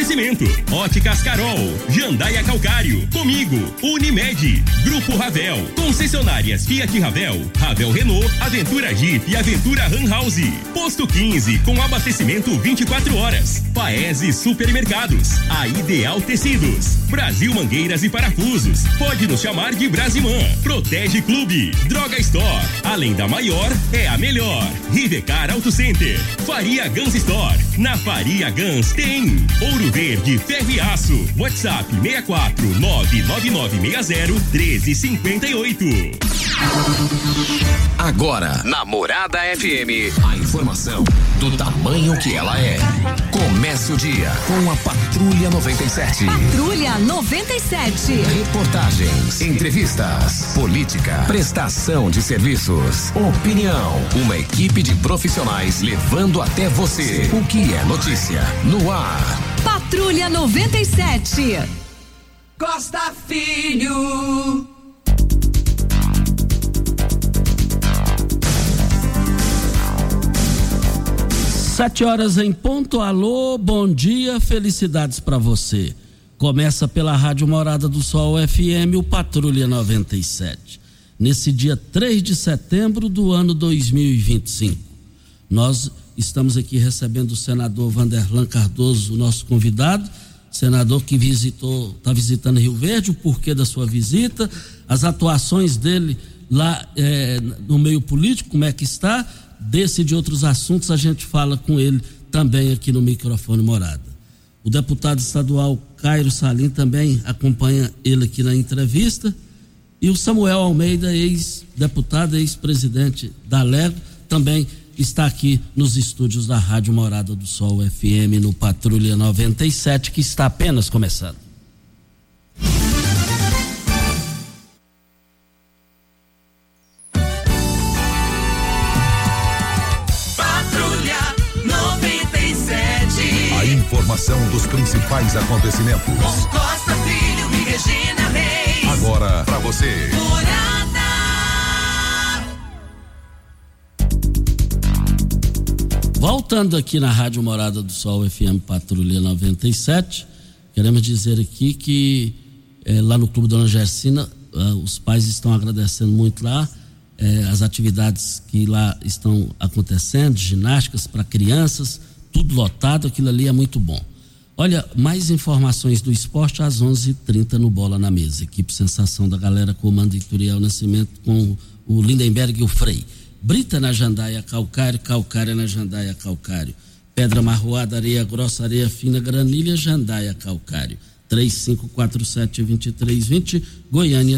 Oferecimento: Óticas Carol, Jandaia Calcário, Comigo, Unimed, Grupo Ravel, concessionárias Fiat Ravel, Ravel Renault, Aventura Jeep e Aventura Ram House. Posto 15 com abastecimento 24 horas. Paese Supermercados, a Ideal Tecidos, Brasil Mangueiras e Parafusos. Pode nos chamar de Brasimã. Protege Clube, Droga Store. Além da maior, é a melhor. Rivecar Auto Center, Faria Guns Store. Na Faria Guns tem Ouro Verde, Ferro e Aço. WhatsApp 64 99960 1358. Agora, na Morada FM, a informação do tamanho que ela é. Comece o dia com a Patrulha 97. Patrulha 97. Reportagens, entrevistas, política, prestação de serviços, opinião. Uma equipe de profissionais levando até você o que é notícia no ar. Patrulha 97. Costa Filho. Sete horas em ponto. Alô, bom dia, felicidades para você. Começa pela Rádio Morada do Sol FM, o Patrulha 97. Nesse dia 3 de setembro do ano 2025. Nós estamos aqui recebendo o senador Vanderlan Cardoso, o nosso convidado, senador que está visitando Rio Verde, o porquê da sua visita, as atuações dele lá no meio político, como é que está. Desse e de outros assuntos a gente fala com ele também aqui no microfone Morada. O deputado estadual Cairo Salim também acompanha ele aqui na entrevista, e o Samuel Almeida, ex-deputado, ex-presidente da LEGO, também está aqui nos estúdios da Rádio Morada do Sol FM no Patrulha 97, que está apenas começando. Informação dos principais acontecimentos. Com Costa Filho e Regina Reis. Agora pra você. Morada. Voltando aqui na Rádio Morada do Sol FM Patrulha 97, queremos dizer aqui que lá no Clube Dona Gersina, os pais estão agradecendo muito lá as atividades que lá estão acontecendo, ginásticas para crianças, tudo lotado, aquilo ali é muito bom. Olha, mais informações do esporte às 11h30 no Bola na Mesa. Equipe Sensação da galera comanda Ituriel Nascimento com o Lindenberg e o Frei. Brita na Jandaia Calcário, Calcária na Jandaia Calcário. Pedra marroada, areia grossa, areia fina, granilha, Jandaia Calcário. 3547-2320, Goiânia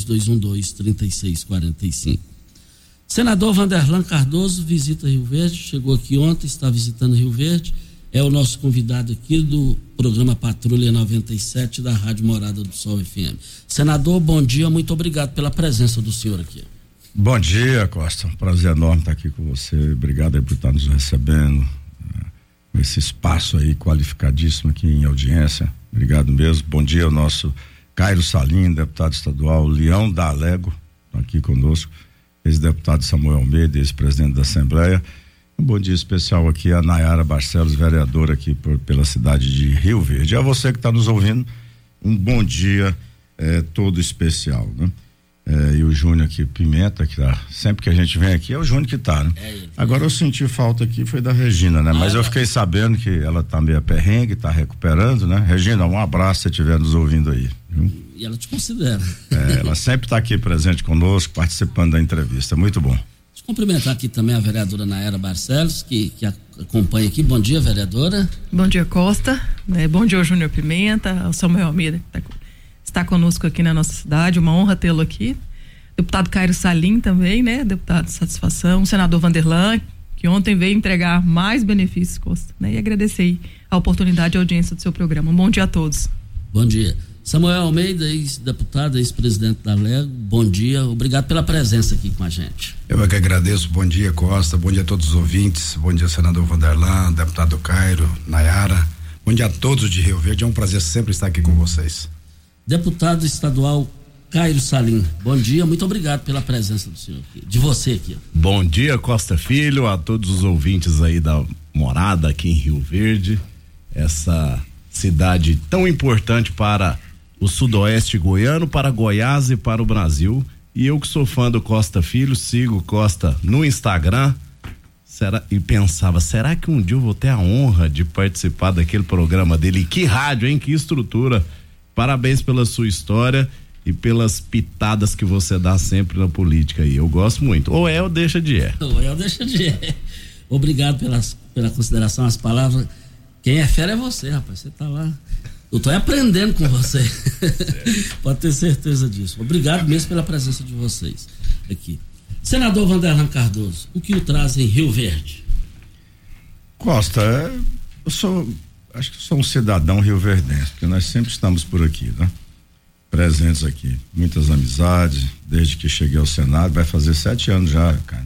3212-3645. Senador Vanderlan Cardoso visita Rio Verde, chegou aqui ontem, está visitando Rio Verde, é o nosso convidado aqui do programa Patrulha 97 da Rádio Morada do Sol FM. Senador, bom dia, muito obrigado pela presença do senhor aqui. Bom dia, Costa, um prazer enorme estar aqui com você, obrigado aí por estar nos recebendo, com esse espaço aí qualificadíssimo aqui em audiência, obrigado mesmo. Bom dia ao nosso Cairo Salim, deputado estadual, Leão da Alego, aqui conosco, ex-deputado Samuel Almeida, ex-presidente da Assembleia. Um bom dia especial aqui a Nayara Barcelos, vereadora aqui pela cidade de Rio Verde. E a você que está nos ouvindo, um bom dia todo especial, né? E o Júnior aqui, Pimenta, que tá, sempre que a gente vem aqui é o Júnior que tá, né? Agora eu senti falta aqui, foi da Regina, né? Mas eu fiquei sabendo que ela tá meio perrengue, tá recuperando, né? Regina, um abraço se estiver nos ouvindo aí, viu? E ela te considera. Ela sempre tá aqui presente conosco, participando da entrevista, muito bom. Deixa eu cumprimentar aqui também a vereadora Nayara Barcelos, que acompanha aqui. Bom dia, vereadora. Bom dia, Costa, né? Bom dia ao Júnior Pimenta, ao Samuel Almeida, que está conosco aqui na nossa cidade, uma honra tê-lo aqui. Deputado Cairo Salim também, né? Deputado de satisfação, senador Vanderlan, que ontem veio entregar mais benefícios, Costa, né? E agradecer aí a oportunidade e a audiência do seu programa. Um bom dia a todos. Bom dia. Samuel Almeida, ex-deputado, ex-presidente da LEGO, bom dia, obrigado pela presença aqui com a gente. Eu é que agradeço, bom dia, Costa, bom dia a todos os ouvintes, bom dia, senador Vanderlan, deputado Cairo, Nayara, bom dia a todos de Rio Verde, é um prazer sempre estar aqui com vocês. Deputado estadual Cairo Salim, bom dia, muito obrigado pela presença do senhor aqui, de você aqui. Bom dia, Costa Filho, a todos os ouvintes aí da Morada aqui em Rio Verde, essa cidade tão importante para o sudoeste goiano, para Goiás e para o Brasil. E eu que sou fã do Costa Filho, sigo Costa no Instagram, e pensava, será que um dia eu vou ter a honra de participar daquele programa dele? Que rádio, hein? Que estrutura. Parabéns pela sua história e pelas pitadas que você dá sempre na política aí. Eu gosto muito. Ou é ou deixa de é. Ou é ou deixa de é. Obrigado pela consideração, as palavras. Quem é fera é você, rapaz. Você tá lá. Eu tô aprendendo com você. Pode ter certeza disso. Obrigado mesmo pela presença de vocês aqui. Senador Vanderlan Cardoso, o que o traz em Rio Verde? Costa, acho que sou um cidadão rioverdense, porque nós sempre estamos por aqui, né? Presentes aqui, muitas amizades, desde que cheguei ao Senado, vai fazer 7 anos já, cara.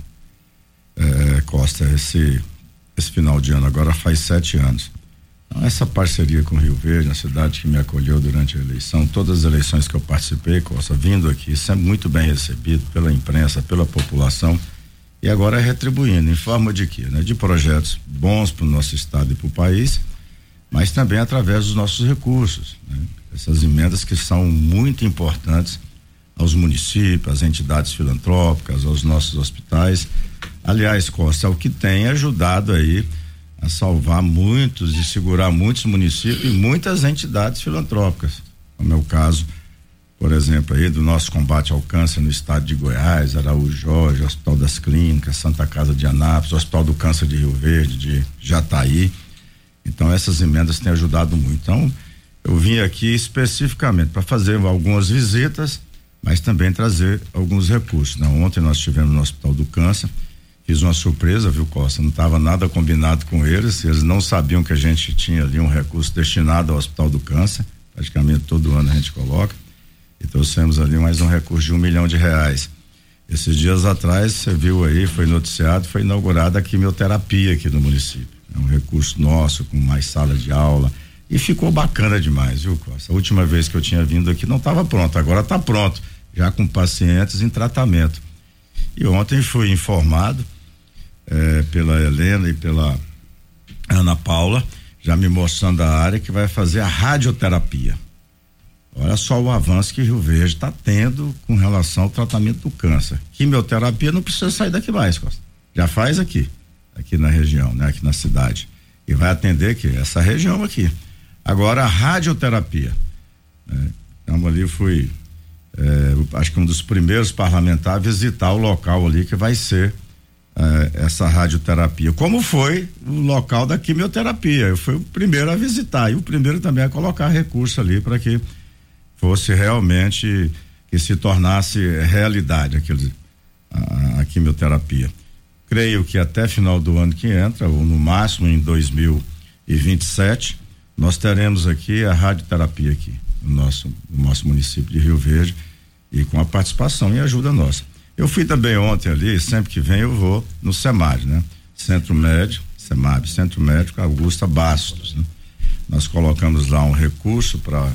Costa, esse final de ano agora faz 7 anos. Então, essa parceria com Rio Verde, a cidade que me acolheu durante a eleição, todas as eleições que eu participei, Costa, vindo aqui, sempre muito bem recebido pela imprensa, pela população, e agora retribuindo em forma de quê? Né? De projetos bons para o nosso estado e para o país, mas também através dos nossos recursos, né? Essas emendas que são muito importantes aos municípios, às entidades filantrópicas, aos nossos hospitais. Aliás, Costa, é o que tem ajudado aí a salvar muitos e segurar muitos municípios e muitas entidades filantrópicas, como é o caso, por exemplo, aí do nosso combate ao câncer no estado de Goiás, Araújo Jorge, Hospital das Clínicas, Santa Casa de Anápolis, Hospital do Câncer de Rio Verde, de Jataí. Então essas emendas têm ajudado muito. Então eu vim aqui especificamente para fazer algumas visitas, mas também trazer alguns recursos. Ontem nós estivemos no Hospital do Câncer, fiz uma surpresa, viu, Costa? Não estava nada combinado com eles não sabiam que a gente tinha ali um recurso destinado ao Hospital do Câncer, praticamente todo ano a gente coloca, e trouxemos ali mais um recurso de R$1 milhão. Esses dias atrás, você viu aí, foi noticiado, foi inaugurada a quimioterapia aqui no município. É um recurso nosso, com mais sala de aula, e ficou bacana demais, viu, Costa? A última vez que eu tinha vindo aqui não estava pronto, agora está pronto, já com pacientes em tratamento. E ontem fui informado pela Helena e pela Ana Paula, já me mostrando a área que vai fazer a radioterapia. Olha só o avanço que Rio Verde está tendo com relação ao tratamento do câncer. Quimioterapia não precisa sair daqui mais, Costa. Já faz aqui na região, né? Aqui na cidade. E vai atender aqui, essa região aqui. Agora a radioterapia. Então ali fui, acho que um dos primeiros parlamentares a visitar o local ali que vai ser essa radioterapia, como foi o local da quimioterapia. Eu fui o primeiro a visitar e o primeiro também a colocar recurso ali para que fosse realmente, que se tornasse realidade a quimioterapia. Creio que até final do ano que entra, ou no máximo em 2027, nós teremos aqui a radioterapia aqui no nosso município de Rio Verde, e com a participação e ajuda nossa. Eu fui também ontem ali, sempre que vem eu vou no CEMAD, né? Centro Médico Augusta Bastos, né? Nós colocamos lá um recurso para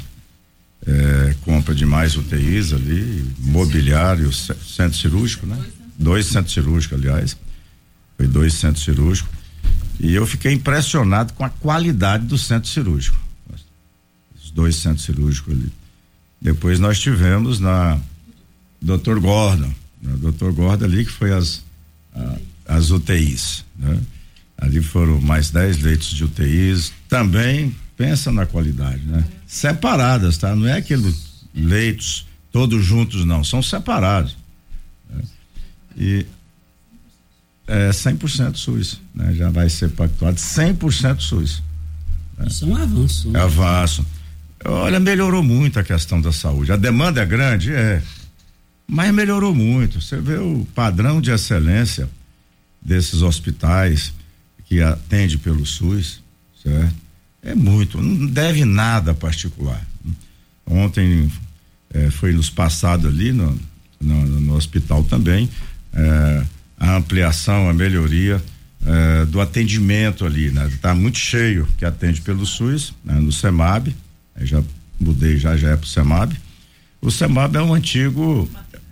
compra de mais UTIs ali, mobiliário, centro cirúrgico, né? 2 centros cirúrgicos, aliás, foi 2 centros cirúrgicos, e eu fiquei impressionado com a qualidade do centro cirúrgico, os 2 centros cirúrgicos ali. Depois nós tivemos na Dr. Gordon ali, que foi as UTIs, né? Ali foram mais 10 leitos de UTIs, também pensa na qualidade, né? Separadas, tá? Não é aqueles leitos todos juntos, não, são separados, né? E 100% SUS, né? Já vai ser pactuado 100% SUS, né? Isso é um avanço, né? Avanço. Olha, melhorou muito a questão da saúde. A demanda é grande, mas melhorou muito. Você vê o padrão de excelência desses hospitais que atende pelo SUS, certo? É muito, não deve nada particular. Ontem foi nos passado ali no hospital também, a ampliação, a melhoria do atendimento ali, né? Tá muito cheio, que atende pelo SUS, né? No CEMAB, já mudei, já é pro CEMAB. O CEMAB é um antigo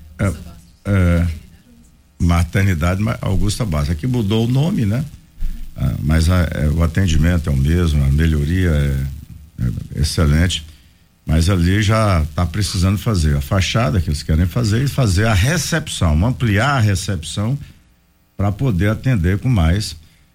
Maternidade Augusta Bastos. Aqui mudou o nome, né? Mas o atendimento é o mesmo, a melhoria excelente, mas ali já está precisando fazer a fachada que eles querem fazer e fazer a recepção, ampliar a recepção para poder atender com mais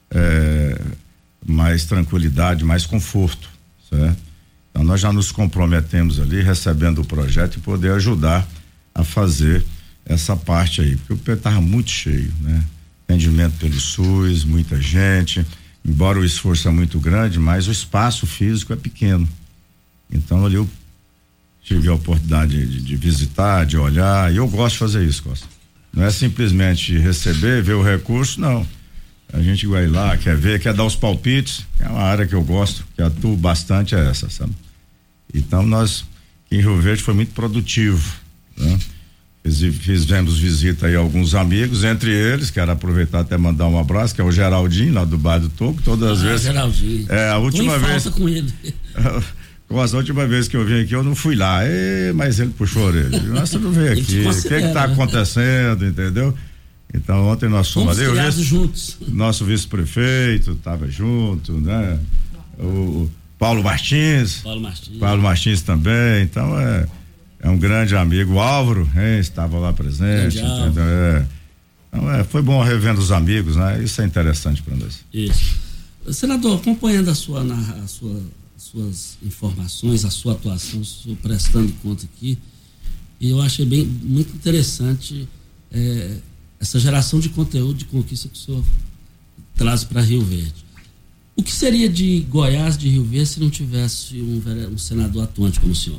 tranquilidade, mais conforto, certo? Então nós já nos comprometemos ali recebendo o projeto e poder ajudar a fazer essa parte aí, porque o pé estava muito cheio, né? Atendimento pelo SUS, muita gente, embora o esforço é muito grande, mas o espaço físico é pequeno. Então ali eu tive a oportunidade de visitar, de olhar, e eu gosto de fazer isso, Costa. Não é simplesmente receber, ver o recurso, não. A gente vai lá, quer ver, quer dar os palpites, é uma área que eu gosto, que atuo bastante, é essa, sabe? Então nós, aqui em Rio Verde, foi muito produtivo, né? Fizemos visita aí a alguns amigos, entre eles, quero aproveitar até mandar um abraço, que é o Geraldinho, lá do bairro do Toco, todas as vezes. Geraldinho. A última vez. Com ele. A última vez que eu vim aqui, eu não fui lá, mas ele puxou a orelha. Nós não veio aqui, o que está acontecendo, entendeu? Então ontem nós fomos ali, juntos. Nosso vice-prefeito estava junto, né? O Paulo Martins também, então é um grande amigo, o Álvaro estava lá presente, entendeu? Então foi bom revendo os amigos, né? Isso é interessante para nós. Isso. Senador, acompanhando as suas informações, a sua atuação, prestando conta aqui, e eu achei muito interessante essa geração de conteúdo, de conquista que o senhor traz para Rio Verde. O que seria de Goiás, de Rio Verde, se não tivesse um senador atuante como o senhor?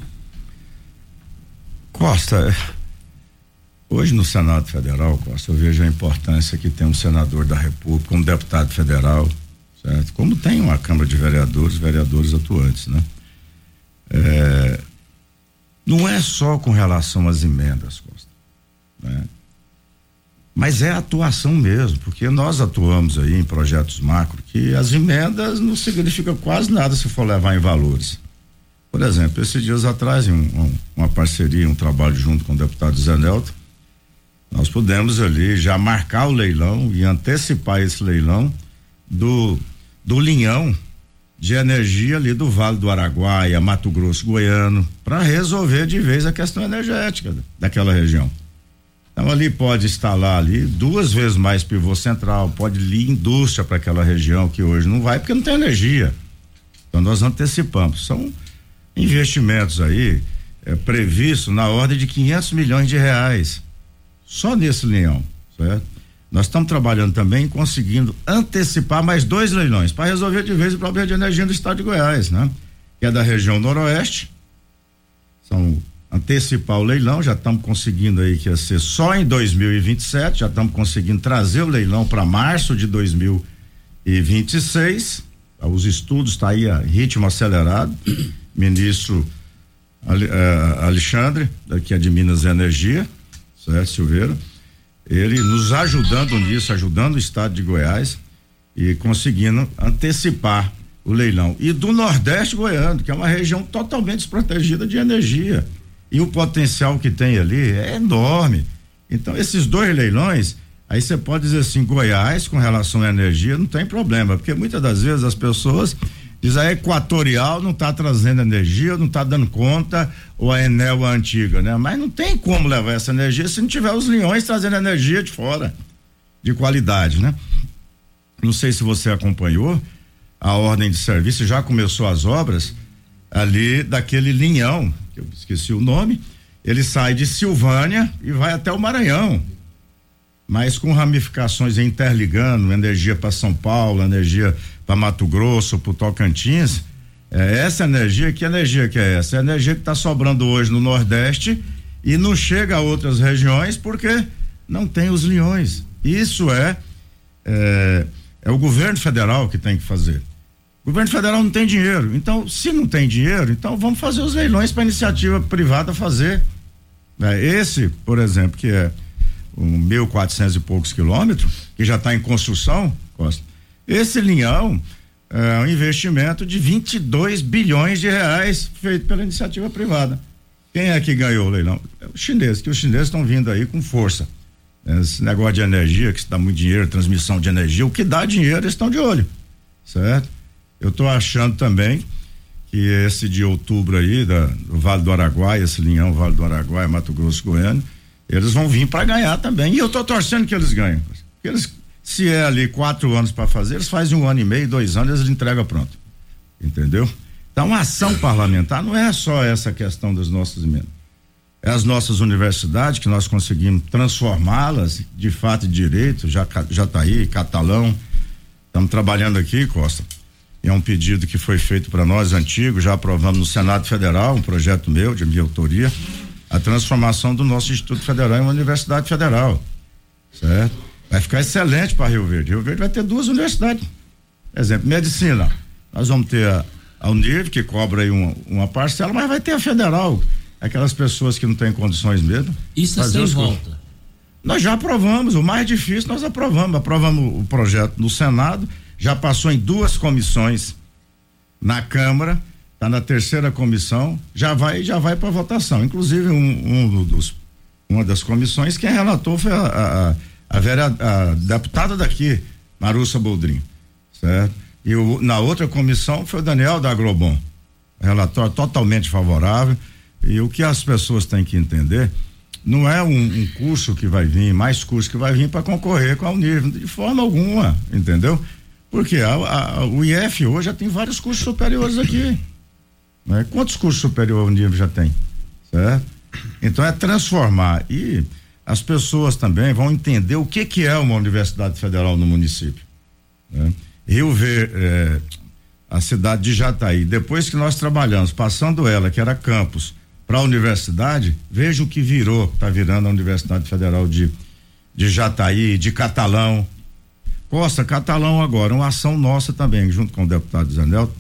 Costa, hoje no Senado Federal, Costa, eu vejo a importância que tem um senador da República, um deputado federal, certo? Como tem uma Câmara de vereadores atuantes, né? Não é só com relação às emendas, Costa, né? Mas é a atuação mesmo, porque nós atuamos aí em projetos macro que as emendas não significam quase nada se for levar em valores. Por exemplo, esses dias atrás, uma parceria, um trabalho junto com o deputado Zé Nelton, nós pudemos ali já marcar o leilão e antecipar esse leilão do linhão de energia ali do Vale do Araguaia, Mato Grosso, Goiano, para resolver de vez a questão energética daquela região. Então ali pode instalar ali 2 vezes mais pivô central, pode ir indústria para aquela região que hoje não vai porque não tem energia. Então nós antecipamos. São investimentos aí previstos na ordem de 500 milhões de reais só nesse leilão, certo? Nós estamos trabalhando também conseguindo antecipar mais 2 leilões para resolver de vez o problema de energia do estado de Goiás, né? Que é da região noroeste. Antecipar o leilão, já estamos conseguindo aí que ia ser só em 2027, já estamos conseguindo trazer o leilão para março de 2026. Os estudos tá aí a ritmo acelerado. Ministro Alexandre, que é de Minas e Energia, certo, Silveira, ele nos ajudando nisso, ajudando o estado de Goiás e conseguindo antecipar o leilão. E do Nordeste goiano, que é uma região totalmente desprotegida de energia. E o potencial que tem ali é enorme. Então, esses 2 leilões, aí você pode dizer assim, Goiás, com relação à energia, não tem problema, porque muitas das vezes as pessoas dizem a Equatorial não está trazendo energia, não está dando conta, ou a Enel, a antiga, né? Mas não tem como levar essa energia se não tiver os leões trazendo energia de fora, de qualidade, né? Não sei se você acompanhou a ordem de serviço, já começou as obras ali daquele linhão, que eu esqueci o nome, ele sai de Silvânia e vai até o Maranhão, mas com ramificações interligando, energia para São Paulo, energia para Mato Grosso, para o Tocantins. Essa energia, que energia que é essa? É a energia que está sobrando hoje no Nordeste e não chega a outras regiões porque não tem os leões. Isso é o governo federal que tem que fazer. O governo federal não tem dinheiro, então se não tem dinheiro, então vamos fazer os leilões para iniciativa privada fazer. Esse, por exemplo, que é 1.400 e poucos quilômetros, que já está em construção, Costa, esse linhão é um investimento de 22 bilhões de reais feito pela iniciativa privada. Quem é que ganhou o leilão? É os chineses, que os chineses estão vindo aí com força. Esse negócio de energia, que se dá muito dinheiro, transmissão de energia, o que dá dinheiro eles estão de olho, certo? Eu estou achando também que esse de outubro aí, do Vale do Araguaia, esse linhão Vale do Araguaia, Mato Grosso, Goiânia, eles vão vir para ganhar também. E eu tô torcendo que eles ganhem. Se é ali 4 anos para fazer, eles fazem 1 ano e meio, 2 anos, eles entregam pronto. Entendeu? Então, a ação parlamentar não é só essa questão das nossas emendas. É as nossas universidades que nós conseguimos transformá-las de fato e de direito, Jataí, Catalão. Estamos trabalhando aqui, Costa. É um pedido que foi feito para nós, antigo, já aprovamos no Senado Federal, um projeto meu, de minha autoria, a transformação do nosso Instituto Federal em uma universidade federal. Certo? Vai ficar excelente para Rio Verde. Rio Verde vai ter 2 universidades. Exemplo, medicina. Nós vamos ter a Unir, que cobra aí uma parcela, mas vai ter a federal. Aquelas pessoas que não têm condições mesmo. Isso é sem volta. Nós já aprovamos, o mais difícil nós aprovamos o projeto no Senado, já passou em 2 comissões na Câmara, está na 3ª comissão, já vai para votação. Inclusive uma das comissões, quem relatou foi a deputada daqui, Marussa Boldrin, certo? E na outra comissão foi o Daniel da Agrobom, relatório totalmente favorável. E o que as pessoas têm que entender, não é um curso que vai vir, mais curso que vai vir para concorrer com a Unir, de forma alguma, entendeu? Porque o IF hoje já tem vários cursos superiores aqui, né? Quantos cursos superiores a Unir já tem, certo? Então é transformar, e as pessoas também vão entender o que é uma universidade federal no município, né? Rio Verde, a cidade de Jataí, depois que nós trabalhamos, passando ela, que era campus, para a universidade, veja o que está virando a Universidade Federal de Jataí, de Catalão. Costa, Catalão agora, uma ação nossa também, junto com o deputado Zanel,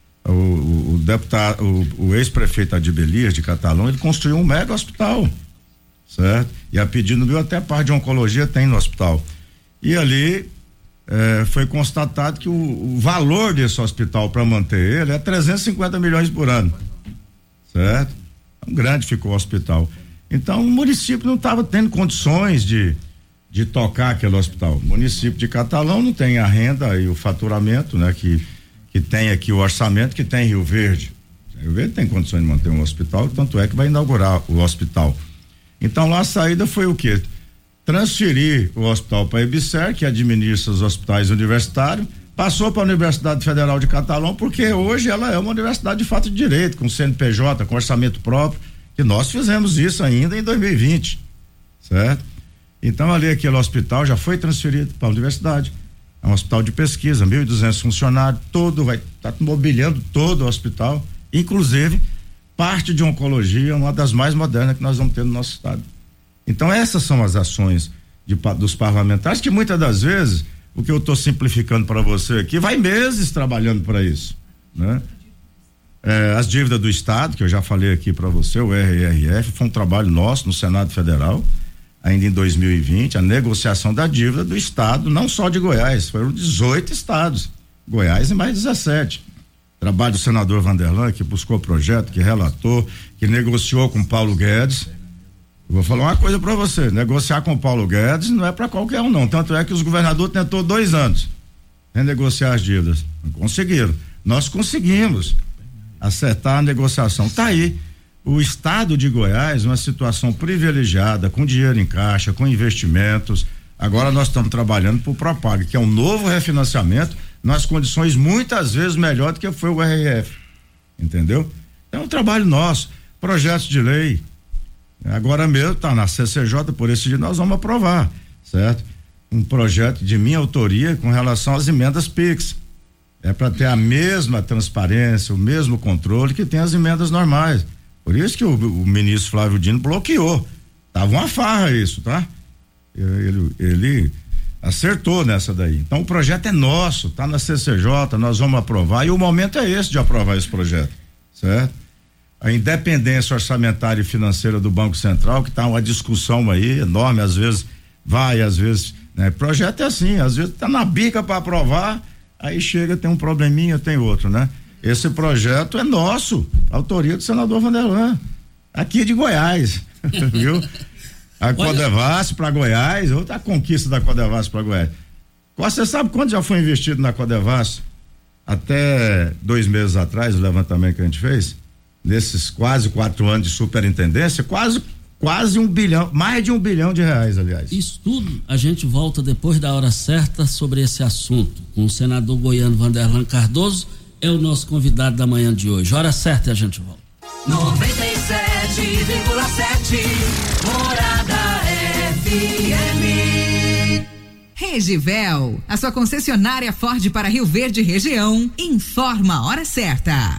o ex-prefeito Adib Elias de Catalão, ele construiu um mega hospital, certo? E a pedido meu, até parte de oncologia tem no hospital. E ali foi constatado que o valor desse hospital para manter ele é 350 milhões por ano, certo? Grande ficou o hospital. Então o município não estava tendo condições de tocar aquele hospital. O município de Catalão não tem a renda e o faturamento, né? Que tem aqui o orçamento que tem Rio Verde. Rio Verde tem condições de manter um hospital, tanto é que vai inaugurar o hospital. Então lá a saída foi o quê? Transferir o hospital para a EBSER, que administra os hospitais universitários, passou para a Universidade Federal de Catalão, porque hoje ela é uma universidade de fato de direito, com CNPJ, com orçamento próprio, e nós fizemos isso ainda em 2020, certo? Então ali aquele hospital já foi transferido para a universidade, é um hospital de pesquisa, 1.200 funcionários, vai estar mobiliando todo o hospital, inclusive parte de oncologia, uma das mais modernas que nós vamos ter no nosso estado. Então essas são as ações dos parlamentares, que muitas das vezes, o que eu estou simplificando para você aqui, vai meses trabalhando para isso, né? As dívidas do Estado, que eu já falei aqui para você, o RRF, foi um trabalho nosso no Senado Federal, ainda em 2020, a negociação da dívida do Estado, não só de Goiás, foram 18 estados, Goiás e mais 17. Trabalho do senador Vanderlan, que buscou o projeto, que relatou, que negociou com Paulo Guedes. Eu vou falar uma coisa para você, negociar com o Paulo Guedes não é para qualquer um não, tanto é que os governadores tentou 2 anos renegociar as dívidas, não conseguiram, nós conseguimos acertar a negociação, tá aí o estado de Goiás, uma situação privilegiada, com dinheiro em caixa, com investimentos. Agora nós estamos trabalhando para o Propag, que é um novo refinanciamento nas condições muitas vezes melhor do que foi o RRF, entendeu? É um trabalho nosso, projetos de lei. Agora mesmo está na CCJ, por esse dia nós vamos aprovar, certo? Um projeto de minha autoria com relação às emendas PIX. É para ter a mesma transparência, o mesmo controle que tem as emendas normais. Por isso que o ministro Flávio Dino bloqueou. Tava uma farra isso, tá? Ele acertou nessa daí. Então o projeto é nosso, tá na CCJ, nós vamos aprovar e o momento é esse de aprovar esse projeto, certo? A independência orçamentária e financeira do Banco Central, que tá uma discussão aí enorme, às vezes vai, às vezes, né? Projeto é assim, às vezes tá na bica para aprovar, aí chega, tem um probleminha, tem outro, né? Esse projeto é nosso, autoria do senador Vanderlan, aqui de Goiás, viu? A Codevasf para Goiás, outra conquista da Codevasf para Goiás. Você sabe quanto já foi investido na Codevasf? até 2 meses atrás, o levantamento que a gente fez, nesses quase 4 anos de superintendência, quase 1 bilhão, mais de R$1 bilhão, aliás. Isso tudo, a gente volta depois da hora certa sobre esse assunto, com o senador goiano Vanderlan Cardoso, é o nosso convidado da manhã de hoje. Hora certa e a gente volta. 97,7 Morada FM. Regivel, a sua concessionária Ford para Rio Verde região, informa a hora certa.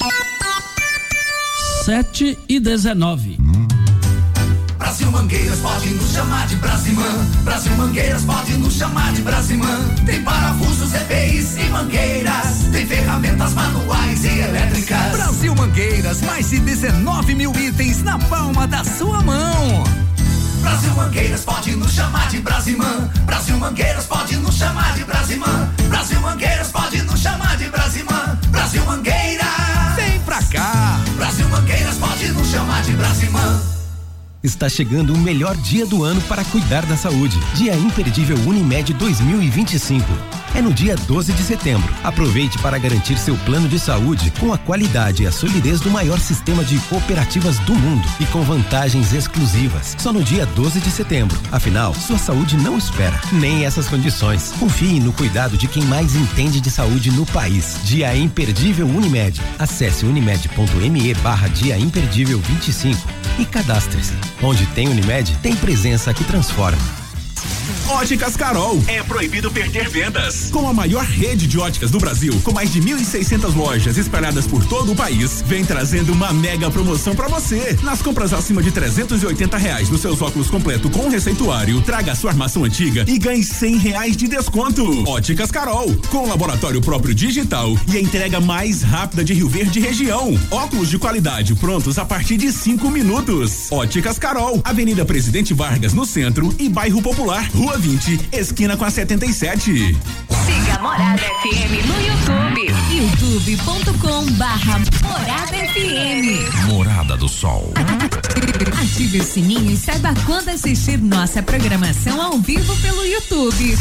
7h19. Brasil Mangueiras pode nos chamar de Brasimã. Brasil Mangueiras pode nos chamar de Brasimã. Tem parafusos, EPIs e mangueiras. Tem ferramentas manuais e elétricas. Brasil Mangueiras, mais de 19 mil itens na palma da sua mão. Brasil Mangueiras pode nos chamar de Brasimã. Brasil Mangueiras pode nos chamar de Brasimã. Brasil Mangueiras pode nos chamar de Brasimã. Brasil Mangueiras, vem pra cá. Brasil Mangueiras pode nos chamar de Brasimã. Está chegando o melhor dia do ano para cuidar da saúde. Dia Imperdível Unimed 2025. É no dia 12 de setembro. Aproveite para garantir seu plano de saúde com a qualidade e a solidez do maior sistema de cooperativas do mundo e com vantagens exclusivas. Só no dia 12 de setembro. Afinal, sua saúde não espera, nem essas condições. Confie no cuidado de quem mais entende de saúde no país. Dia Imperdível Unimed. Acesse unimed.me/dia imperdível 25 e cadastre-se. Onde tem Unimed, tem presença que transforma. Óticas Carol, é proibido perder vendas. Com a maior rede de óticas do Brasil, com mais de 1.600 lojas espalhadas por todo o país, vem trazendo uma mega promoção pra você. Nas compras acima de R$380 nos seus óculos completo com receituário, traga a sua armação antiga e ganhe R$100 de desconto. Óticas Carol, com laboratório próprio digital e a entrega mais rápida de Rio Verde região. Óculos de qualidade prontos a partir de 5 minutos. Óticas Carol, Avenida Presidente Vargas no centro e Bairro Popular, Rua 20, esquina com a 77. Siga Morada FM no YouTube. youtube.com/Morada FM. Morada do Sol. Ative o sininho e saiba quando assistir nossa programação ao vivo pelo YouTube.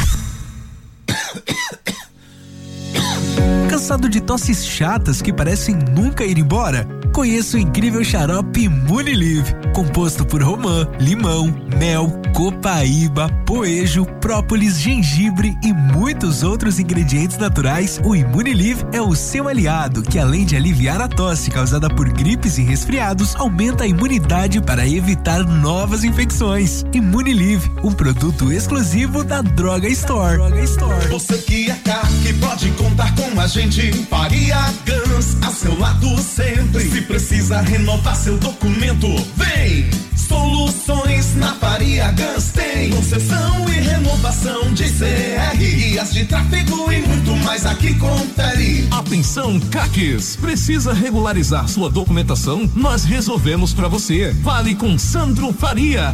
Cansado de tosses chatas que parecem nunca ir embora? Conheça o incrível xarope Imunilive, composto por romã, limão, mel, copaíba, poejo, própolis, gengibre e muitos outros ingredientes naturais. O Imunilive é o seu aliado, que além de aliviar a tosse causada por gripes e resfriados, aumenta a imunidade para evitar novas infecções. Imunilive, um produto exclusivo da Droga Store. Você que é que pode contar com a gente. Faria Guns, a seu lado sempre. Se precisa renovar seu documento, vem! Soluções na Faria Guns tem concessão e renovação de CR, guias de tráfego e muito mais. Aqui confere. Atenção, CACs, precisa regularizar sua documentação? Nós resolvemos pra você. Fale com Sandro Faria,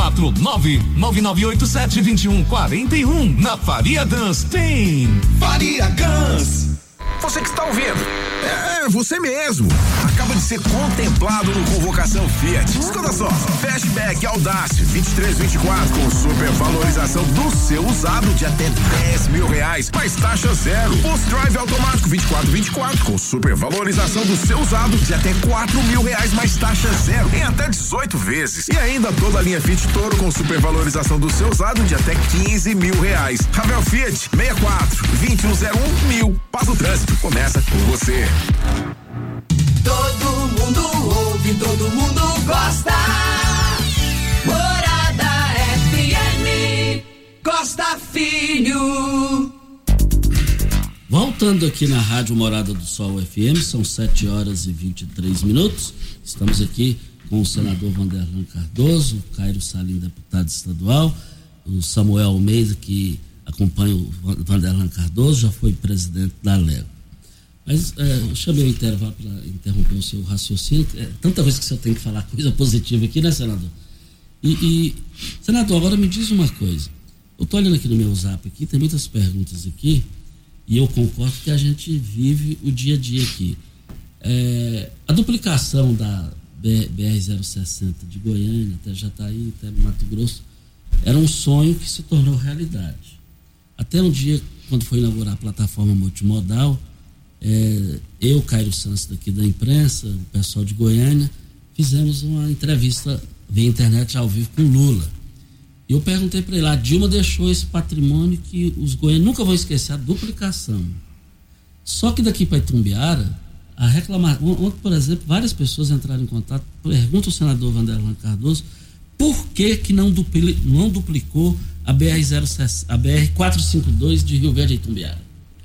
649-9987-2141. Na Faria Guns tem Faria Guns. Você que está ouvindo, você mesmo. Acaba de ser contemplado no Convocação Fiat. Escuta só, Fastback Audácia 23-24 com supervalorização do seu usado de até R$10 mil, mais taxa zero. Post Drive automático 24-24 com supervalorização do seu usado de até R$4 mil, mais taxa zero em até 18 vezes. E ainda toda a linha Fit Toro com supervalorização do seu usado de até R$15 mil. Ravel Fiat 64-2101-1000. Passa o trânsito, começa com você. Todo mundo ouve, todo mundo gosta. Morada FM, Costa Filho. Voltando aqui na Rádio Morada do Sol FM, são 7h23. Estamos aqui com o senador Vanderlan Cardoso, o Cairo Salim, deputado estadual, o Samuel Almeida, que acompanha o Vanderlan Cardoso, já foi presidente da Lego. Mas eu chamei o intervalo para interromper o seu raciocínio. Tanta vez que o senhor tem que falar coisa positiva aqui, né, senador? Senador, agora me diz uma coisa. Eu estou olhando aqui no meu zap aqui, tem muitas perguntas aqui, e eu concordo que a gente vive o dia a dia aqui. A duplicação da BR-060 de Goiânia até Jataí, até Mato Grosso, era um sonho que se tornou realidade. Até um dia, quando foi inaugurar a plataforma multimodal, Eu, Cairo Santos, daqui da imprensa, o pessoal de Goiânia, fizemos uma entrevista via internet ao vivo com Lula. E eu perguntei para ele, a Dilma deixou esse patrimônio que os goianos nunca vão esquecer, a duplicação. Só que daqui para Itumbiara, a reclamação, ontem, por exemplo, várias pessoas entraram em contato, pergunta ao senador Vanderlan Cardoso, por que não duplicou a BR-452 de Rio Verde a Itumbiara?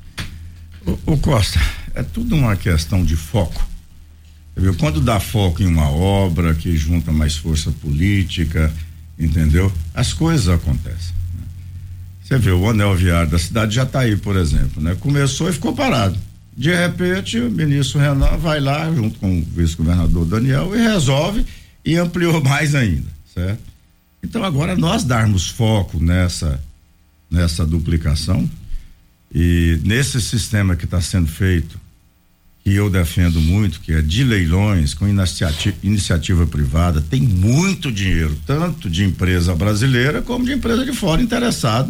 Ô Costa, é tudo uma questão de foco. Quando dá foco em uma obra que junta mais força política, entendeu? As coisas acontecem. Você vê, o anel viário da cidade já está aí, por exemplo, né? Começou e ficou parado. De repente, o ministro Renan vai lá, junto com o vice-governador Daniel, e resolve e ampliou mais ainda, certo? Então, agora nós darmos foco nessa duplicação e nesse sistema que está sendo feito, que eu defendo muito, que é de leilões com iniciativa privada, tem muito dinheiro, tanto de empresa brasileira como de empresa de fora interessado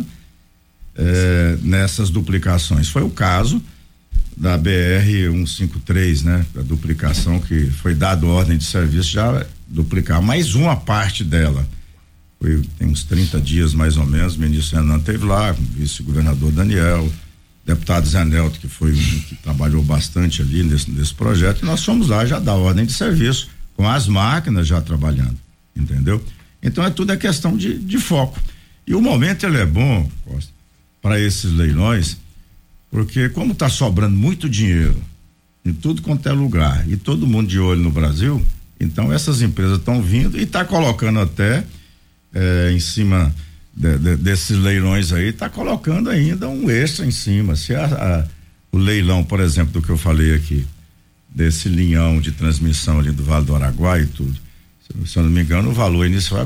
nessas duplicações. Foi o caso da BR-153, né? A duplicação que foi dado ordem de serviço já duplicar mais uma parte dela. Tem uns 30 dias mais ou menos, o ministro Renan esteve lá, com o vice-governador Daniel, deputado Zé Nelto, que trabalhou bastante ali nesse projeto, e nós fomos lá já dar ordem de serviço, com as máquinas já trabalhando, entendeu? Então tudo é questão de foco. E o momento ele é bom, Costa, para esses leilões, porque como está sobrando muito dinheiro em tudo quanto é lugar e todo mundo de olho no Brasil, então essas empresas estão vindo e está colocando até em cima desses leilões aí, está colocando ainda um extra em cima. Se o leilão, por exemplo, do que eu falei aqui, desse linhão de transmissão ali do Vale do Araguaia e tudo, se eu não me engano, o valor inicial é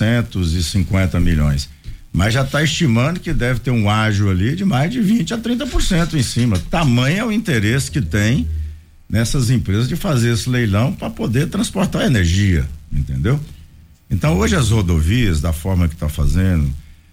450 milhões. Mas já está estimando que deve ter um ágio ali de mais de 20% a 30% em cima. Tamanho é o interesse que tem nessas empresas de fazer esse leilão para poder transportar energia, entendeu? Então hoje as rodovias, da forma que está fazendo,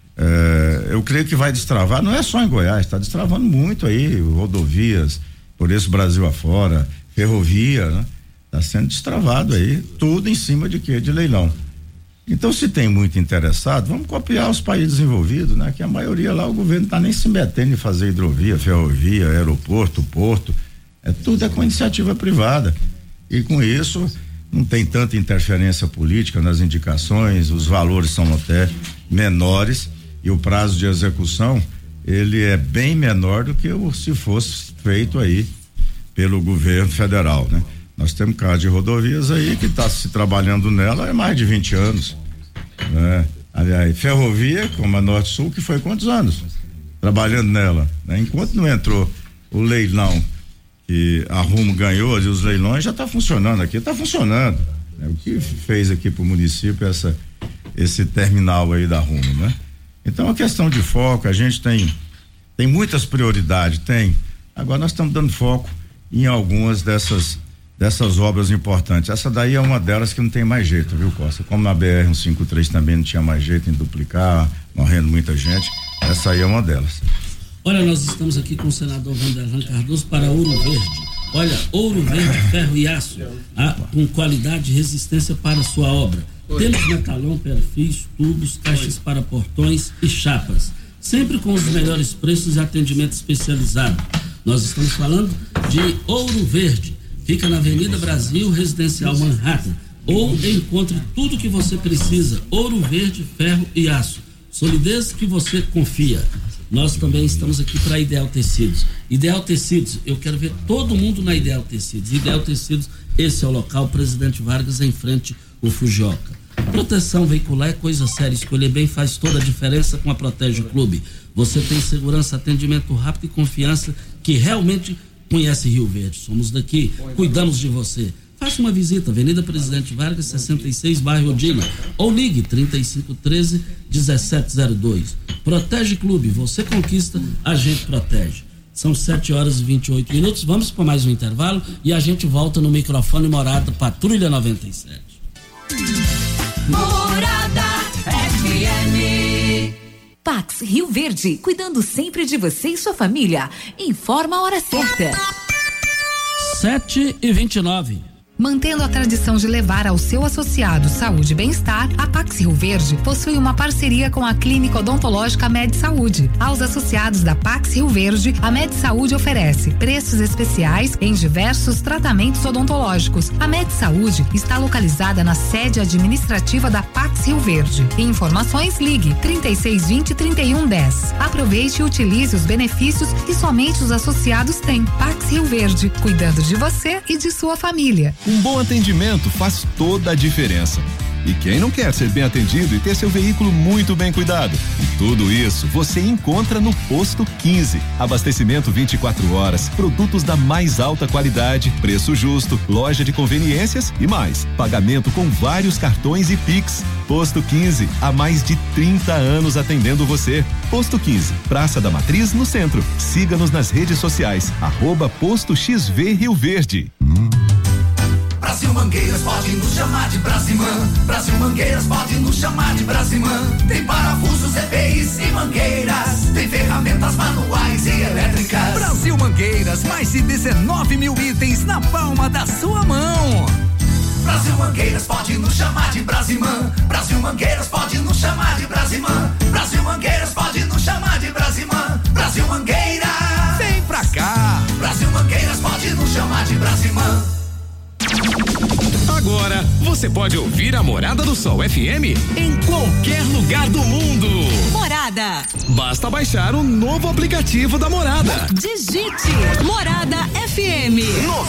eu creio que vai destravar, não é só em Goiás, está destravando muito aí, rodovias por esse Brasil afora, ferrovia, né? Está sendo destravado aí, tudo em cima de quê? De leilão. Então, se tem muito interessado, vamos copiar os países desenvolvidos, né? Que a maioria lá, o governo está nem se metendo em fazer hidrovia, ferrovia, aeroporto, porto, tudo é com iniciativa privada. E com isso, não tem tanta interferência política nas indicações, os valores são até menores e o prazo de execução, ele é bem menor do que se fosse feito aí pelo governo federal, né? Nós temos caso de rodovias aí que está se trabalhando nela há mais de 20 anos, né? Aliás, ferrovia, como a Norte Sul, que foi quantos anos trabalhando nela, né? Enquanto não entrou o leilão que a Rumo ganhou, e os leilões já está funcionando aqui, está funcionando, né? O que fez aqui para o município esse terminal aí da Rumo, né? Então, a questão de foco, a gente tem muitas prioridades, agora nós estamos dando foco em algumas dessas obras importantes. Essa daí é uma delas que não tem mais jeito, viu, Costa? Como na BR-153 também não tinha mais jeito em duplicar, morrendo muita gente, essa aí é uma delas. Olha, nós estamos aqui com o senador Vanderlan Cardoso para Ouro Verde. Olha, Ouro Verde, ferro e aço, com qualidade e resistência para a sua obra. Temos metalão, perfis, tubos, caixas para portões e chapas. Sempre com os melhores preços e atendimento especializado. Nós estamos falando de Ouro Verde. Fica na Avenida Brasil, Residencial Manhattan. Ou encontre tudo o que você precisa. Ouro Verde, ferro e aço. Solidez que você confia. Nós também estamos aqui para Ideal Tecidos. Ideal Tecidos, eu quero ver todo mundo na Ideal Tecidos. Ideal Tecidos, esse é o local, Presidente Vargas em frente ao Fujioka. Proteção veicular é coisa séria, escolher bem faz toda a diferença com a Protege Clube. Você tem segurança, atendimento rápido e confiança que realmente conhece Rio Verde. Somos daqui, cuidamos de você. Faça uma visita, Avenida Presidente Vargas, 66, bairro Odília, ou ligue 3513-1702. Protege Clube, você conquista, a gente protege. São 7h28. Vamos para mais um intervalo e a gente volta no microfone Morada Patrulha 97. Morada FM. Pax Rio Verde, cuidando sempre de você e sua família. Informa a hora certa. 7h29. Mantendo a tradição de levar ao seu associado saúde e bem-estar, a Pax Rio Verde possui uma parceria com a Clínica Odontológica Med Saúde. Aos associados da Pax Rio Verde, a Med Saúde oferece preços especiais em diversos tratamentos odontológicos. A Med Saúde está localizada na sede administrativa da Pax Rio Verde. Informações, ligue 3620-3110. Aproveite e utilize os benefícios que somente os associados têm. Pax Rio Verde, cuidando de você e de sua família. Um bom atendimento faz toda a diferença. E quem não quer ser bem atendido e ter seu veículo muito bem cuidado? Tudo isso você encontra no Posto 15. Abastecimento 24 horas, produtos da mais alta qualidade, preço justo, loja de conveniências e mais. Pagamento com vários cartões e Pix. Posto 15, há mais de 30 anos atendendo você. Posto 15, Praça da Matriz, no centro. Siga-nos nas redes sociais, @Posto XV Rio Verde. Brasil Mangueiras pode nos chamar de Brasimã. Brasil Mangueiras pode nos chamar de Brasimã. Tem parafusos, EPIs e mangueiras. Tem ferramentas manuais e elétricas. Brasil Mangueiras, mais de 19 mil itens na palma da sua mão. Brasil Mangueiras pode nos chamar de Brasimã. Brasil Mangueiras pode nos chamar de Brasimã. Brasil Mangueiras pode nos chamar de Brasimã. Brasil Mangueiras, vem pra cá. Brasil Mangueiras pode nos chamar de Brasimã. Agora você pode ouvir a Morada do Sol FM em qualquer lugar do mundo. Morada. Basta baixar o novo aplicativo da Morada. Digite Morada FM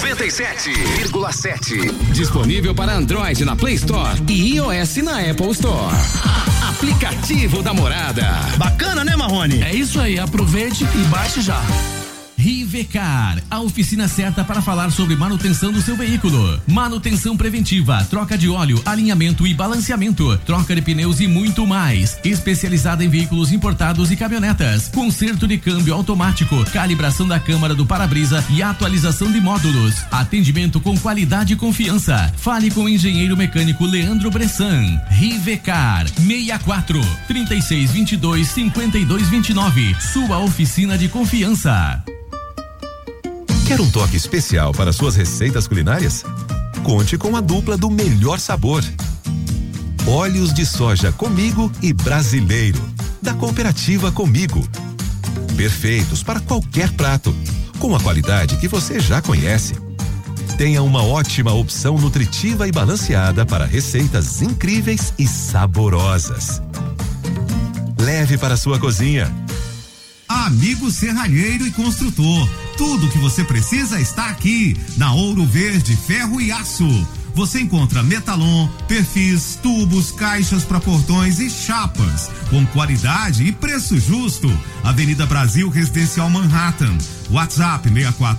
97,7. Disponível para Android na Play Store e iOS na Apple Store. Aplicativo da Morada. Bacana, né, Marrone? É isso aí, aproveite e baixe já. Rivecar, a oficina certa para falar sobre manutenção do seu veículo. Manutenção preventiva, troca de óleo, alinhamento e balanceamento, troca de pneus e muito mais. Especializada em veículos importados e caminhonetas. Conserto de câmbio automático, calibração da câmara do para-brisa e atualização de módulos. Atendimento com qualidade e confiança. Fale com o engenheiro mecânico Leandro Bressan. Rivecar, 64 3622 5229. Sua oficina de confiança. Quer um toque especial para suas receitas culinárias? Conte com a dupla do melhor sabor. Óleos de soja Comigo e Brasileiro, da cooperativa Comigo. Perfeitos para qualquer prato, com a qualidade que você já conhece. Tenha uma ótima opção nutritiva e balanceada para receitas incríveis e saborosas. Leve para sua cozinha. Amigo serralheiro e construtor, tudo o que você precisa está aqui, na Ouro Verde Ferro e Aço. Você encontra metalon, perfis, tubos, caixas para portões e chapas, com qualidade e preço justo. Avenida Brasil Residencial Manhattan. WhatsApp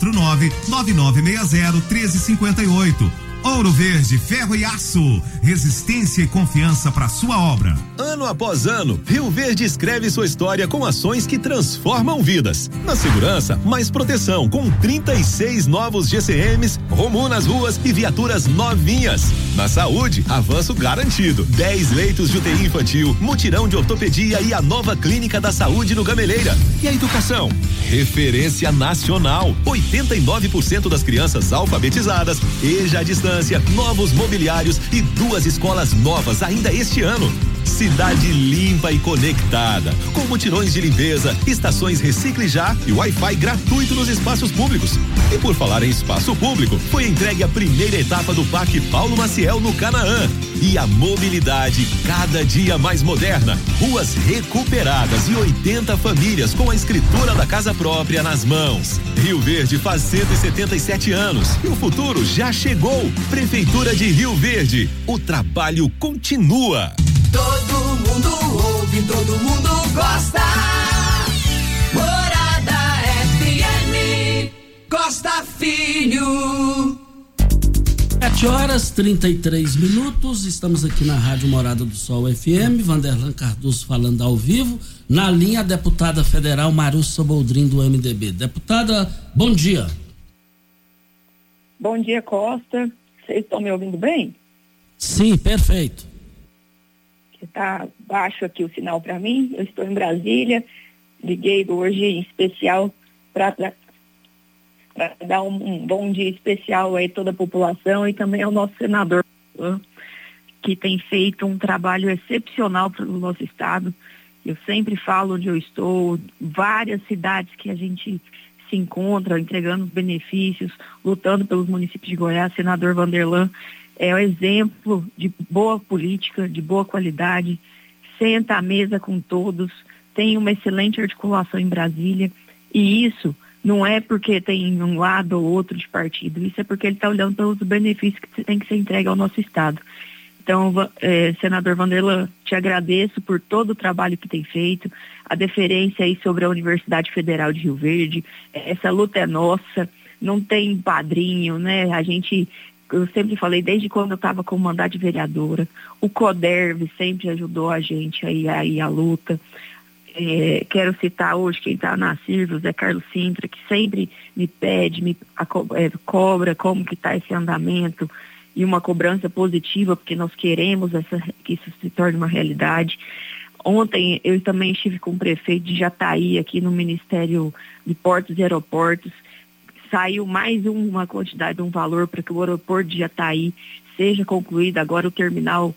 649-9960-1358. Ouro Verde, Ferro e Aço, resistência e confiança para sua obra. Ano após ano, Rio Verde escreve sua história com ações que transformam vidas. Na segurança, mais proteção, com 36 novos GCMs, Romu nas ruas e viaturas novinhas. Na saúde, avanço garantido, 10 leitos de UTI infantil, mutirão de ortopedia e a nova clínica da saúde no Gameleira. E a educação? Referência nacional, 89% das crianças alfabetizadas, EJA à distância, novos mobiliários e 2 escolas novas ainda este ano. Cidade limpa e conectada, com mutirões de limpeza, estações Recicle Já e Wi-Fi gratuito nos espaços públicos. E por falar em espaço público, foi entregue a primeira etapa do Parque Paulo Maciel no Canaã. E a mobilidade cada dia mais moderna, ruas recuperadas e 80 famílias com a escritura da casa própria nas mãos. Rio Verde faz 177 anos e o futuro já chegou. Prefeitura de Rio Verde, o trabalho continua. Todo mundo ouve, todo mundo gosta. Morada FM, Costa Filho. 7h33, estamos aqui na Rádio Morada do Sol FM, Vanderlan Cardoso falando ao vivo, na linha a deputada federal Marussa Boldrin do MDB. Deputada, bom dia. Bom dia, Costa. Vocês estão me ouvindo bem? Sim, perfeito. Está baixo aqui o sinal para mim. Eu estou em Brasília. Liguei hoje em especial para para dar um bom dia especial aí a toda a população e também ao nosso senador, que tem feito um trabalho excepcional para o nosso estado. Eu sempre falo onde eu estou, várias cidades que a gente se encontra, entregando os benefícios, lutando pelos municípios de Goiás. Senador Vanderlan é um exemplo de boa política, de boa qualidade, senta à mesa com todos, tem uma excelente articulação em Brasília, e isso não é porque tem um lado ou outro de partido, isso é porque ele está olhando pelos benefícios que tem que ser entregue ao nosso estado. Então, senador Vanderlan, te agradeço por todo o trabalho que tem feito, a deferência aí sobre a Universidade Federal de Rio Verde. Essa luta é nossa, não tem padrinho, né? Eu sempre falei, desde quando eu estava com o mandato de vereadora, o CODERV sempre ajudou a gente aí a luta. Quero citar hoje quem está na CIRV, o Zé Carlos Sintra, que sempre me pede, cobra como que está esse andamento, e uma cobrança positiva, porque nós queremos que isso se torne uma realidade. Ontem eu também estive com o prefeito de Jataí, aqui no Ministério de Portos e Aeroportos. Saiu mais uma quantidade, um valor para que o aeroporto de Jataí seja concluído. Agora o terminal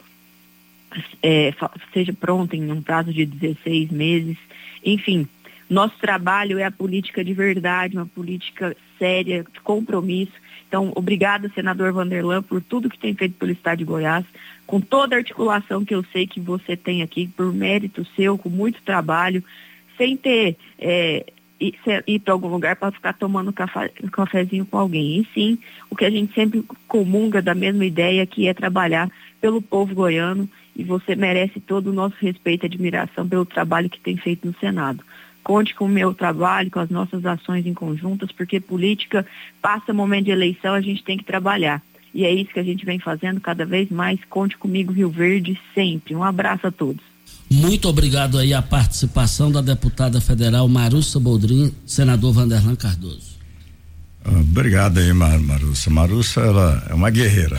seja pronto em um prazo de 16 meses. Enfim, nosso trabalho é a política de verdade, uma política séria, de compromisso. Então, obrigada, senador Vanderlan, por tudo que tem feito pelo estado de Goiás, com toda a articulação que eu sei que você tem aqui, por mérito seu, com muito trabalho, sem ter ir para algum lugar para ficar tomando um cafezinho com alguém. E sim, o que a gente sempre comunga da mesma ideia, que é trabalhar pelo povo goiano, e você merece todo o nosso respeito e admiração pelo trabalho que tem feito no Senado. Conte com o meu trabalho, com as nossas ações em conjuntas, porque política passa momento de eleição, a gente tem que trabalhar. E é isso que a gente vem fazendo cada vez mais. Conte comigo, Rio Verde, sempre. Um abraço a todos. Muito obrigado aí a participação da deputada federal Marussa Boldrin, senador Vanderlan Cardoso. Obrigado aí, Marussa. Marussa, ela é uma guerreira.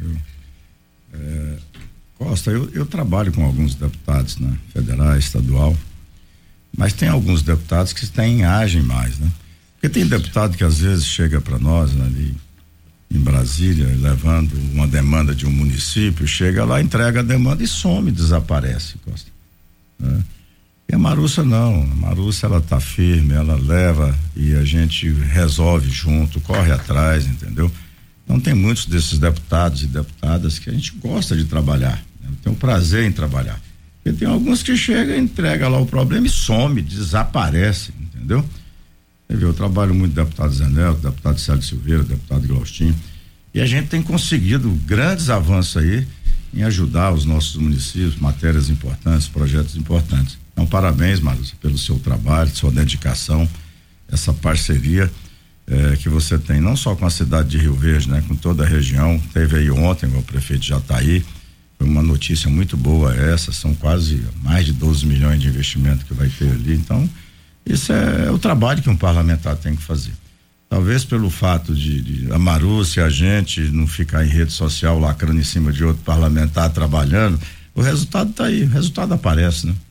Costa, eu trabalho com alguns deputados, né, federal, estadual, mas tem alguns deputados que agem mais, né? Porque tem deputado que às vezes chega para nós, né, ali em Brasília, levando uma demanda de um município, chega lá, entrega a demanda e some, desaparece, Costa. E a Marussa não, a Marussa ela tá firme, ela leva e a gente resolve junto, corre atrás, entendeu? Então tem muitos desses deputados e deputadas que a gente gosta de trabalhar, né? Tem um prazer em trabalhar. E tem alguns que chegam, entrega lá o problema e some, desaparece, entendeu? Eu trabalho muito com o deputado Zé Neto, deputado Célio Silveira, deputado Glaustinho, e a gente tem conseguido grandes avanços aí em ajudar os nossos municípios, matérias importantes, projetos importantes. Então, parabéns, Marussa, pelo seu trabalho, sua dedicação, essa parceria que você tem, não só com a cidade de Rio Verde, né? Com toda a região. Teve aí ontem o prefeito de Jataí, foi uma notícia muito boa essa, são quase mais de 12 milhões de investimento que vai ter ali. Então, isso é o trabalho que um parlamentar tem que fazer. Talvez pelo fato de a Marussa e a gente não ficar em rede social lacrando em cima de outro parlamentar trabalhando, o resultado tá aí, o resultado aparece, né?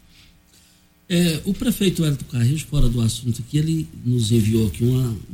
O prefeito Hélio Carrijo, fora do assunto aqui, ele nos enviou aqui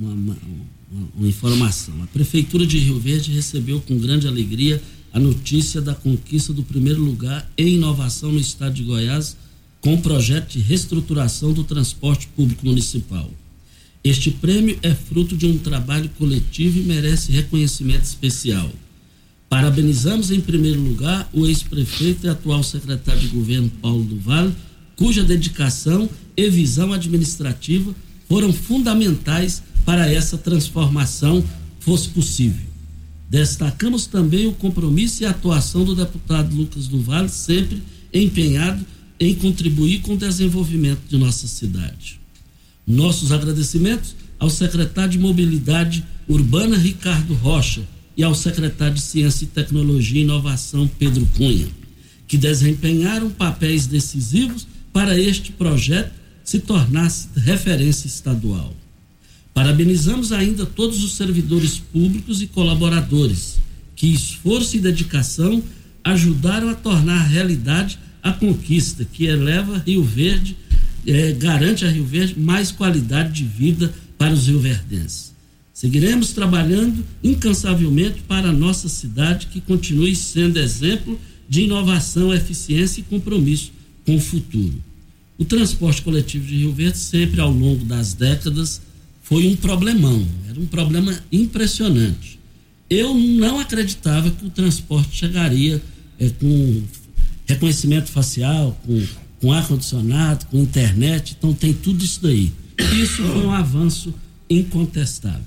uma informação. A Prefeitura de Rio Verde recebeu com grande alegria a notícia da conquista do primeiro lugar em inovação no estado de Goiás, com o projeto de reestruturação do transporte público municipal. Este prêmio é fruto de um trabalho coletivo e merece reconhecimento especial. Parabenizamos em primeiro lugar o ex-prefeito e atual secretário de governo Paulo do Vale, cuja dedicação e visão administrativa foram fundamentais para essa transformação fosse possível. Destacamos também o compromisso e a atuação do deputado Lucas do Vale, sempre empenhado em contribuir com o desenvolvimento de nossa cidade. Nossos agradecimentos ao secretário de Mobilidade Urbana Ricardo Rocha e ao secretário de Ciência e Tecnologia e Inovação Pedro Cunha, que desempenharam papéis decisivos para este projeto se tornasse referência estadual. Parabenizamos ainda todos os servidores públicos e colaboradores que, esforço e dedicação, ajudaram a tornar realidade a conquista que eleva Rio Verde, garante a Rio Verde mais qualidade de vida para os rioverdenses. Seguiremos trabalhando incansavelmente para a nossa cidade, que continue sendo exemplo de inovação, eficiência e compromisso com o futuro. O transporte coletivo de Rio Verde sempre ao longo das décadas foi um problemão, era um problema impressionante. Eu não acreditava que o transporte chegaria com reconhecimento facial, com ar-condicionado, com internet, então tem tudo isso daí. Isso foi um avanço incontestável.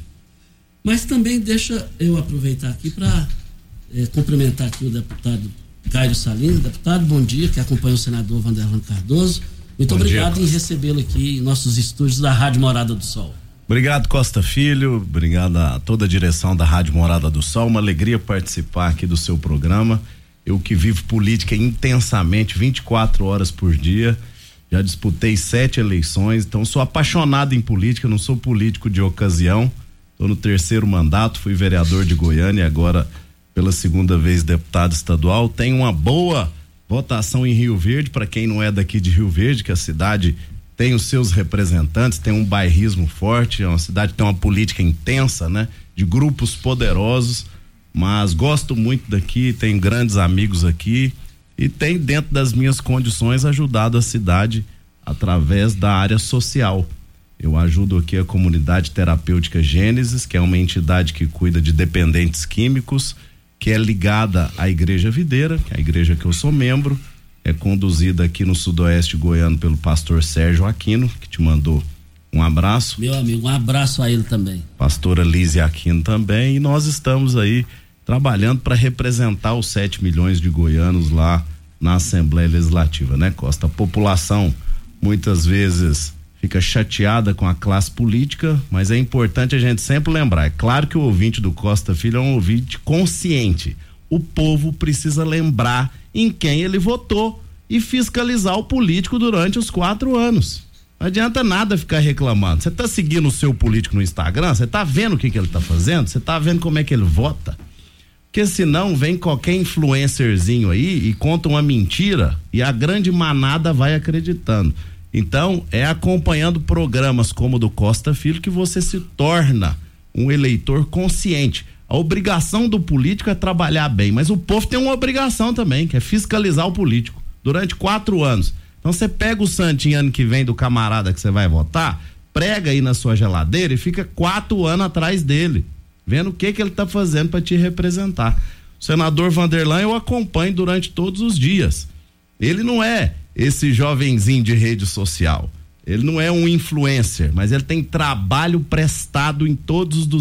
Mas também deixa eu aproveitar aqui para cumprimentar aqui o deputado Cairo Salim. Deputado, bom dia, que acompanha o senador Vanderlan Cardoso. Muito obrigado em recebê-lo aqui em nossos estúdios da Rádio Morada do Sol. Obrigado, Costa Filho, obrigado a toda a direção da Rádio Morada do Sol, uma alegria participar aqui do seu programa. Eu que vivo política intensamente, 24 horas por dia, já disputei 7 eleições, então sou apaixonado em política, não sou político de ocasião, estou no 3º mandato, fui vereador de Goiânia e agora pela 2ª vez deputado estadual. Tenho uma boa votação em Rio Verde, para quem não é daqui de Rio Verde, que a cidade tem os seus representantes, tem um bairrismo forte, é uma cidade que tem uma política intensa, né? De grupos poderosos, mas gosto muito daqui, tenho grandes amigos aqui e tenho, dentro das minhas condições, ajudado a cidade através da área social. Eu ajudo aqui a comunidade terapêutica Gênesis, que é uma entidade que cuida de dependentes químicos, que é ligada à Igreja Videira, que é a igreja que eu sou membro, é conduzida aqui no sudoeste goiano pelo pastor Sérgio Aquino, que te mandou um abraço. Meu amigo, um abraço a ele também. Pastora Lízia Aquino também, e nós estamos aí trabalhando para representar os 7 milhões de goianos lá na Assembleia Legislativa, né, Costa? A população muitas vezes fica chateada com a classe política, mas é importante a gente sempre lembrar, é claro que o ouvinte do Costa Filho é um ouvinte consciente. O povo precisa lembrar em quem ele votou e fiscalizar o político durante os 4 anos. Não adianta nada ficar reclamando. Você tá seguindo o seu político no Instagram? Você tá vendo o que ele tá fazendo? Você tá vendo como é que ele vota? Porque senão vem qualquer influencerzinho aí e conta uma mentira e a grande manada vai acreditando. Então, é acompanhando programas como o do Costa Filho que você se torna um eleitor consciente. A obrigação do político é trabalhar bem, mas o povo tem uma obrigação também, que é fiscalizar o político durante 4 anos. Então você pega o santinho ano que vem do camarada que você vai votar, prega aí na sua geladeira e fica 4 anos atrás dele, vendo o que ele tá fazendo para te representar. O senador Vanderlan eu acompanho durante todos os dias. Ele não é esse jovenzinho de rede social. Ele não é um influencer, mas ele tem trabalho prestado em todos os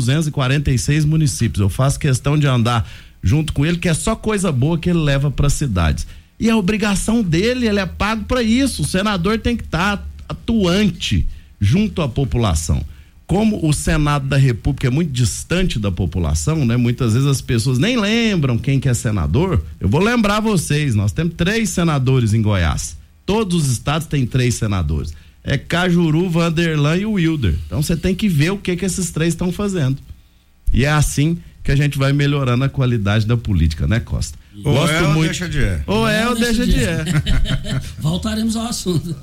246 municípios. Eu faço questão de andar junto com ele, que é só coisa boa que ele leva para as cidades. E a obrigação dele, ele é pago para isso. O senador tem que estar atuante junto à população. Como o Senado da República é muito distante da população, né? Muitas vezes as pessoas nem lembram quem que é senador. Eu vou lembrar vocês, nós temos 3 senadores em Goiás. Todos os estados têm 3 senadores. É Cajuru, Vanderlan e o Wilder. Então você tem que ver o que esses 3 estão fazendo. E é assim que a gente vai melhorando a qualidade da política, né, Costa? Gosto muito. Deixa de é. Ou é ou deixa de é. Voltaremos ao assunto.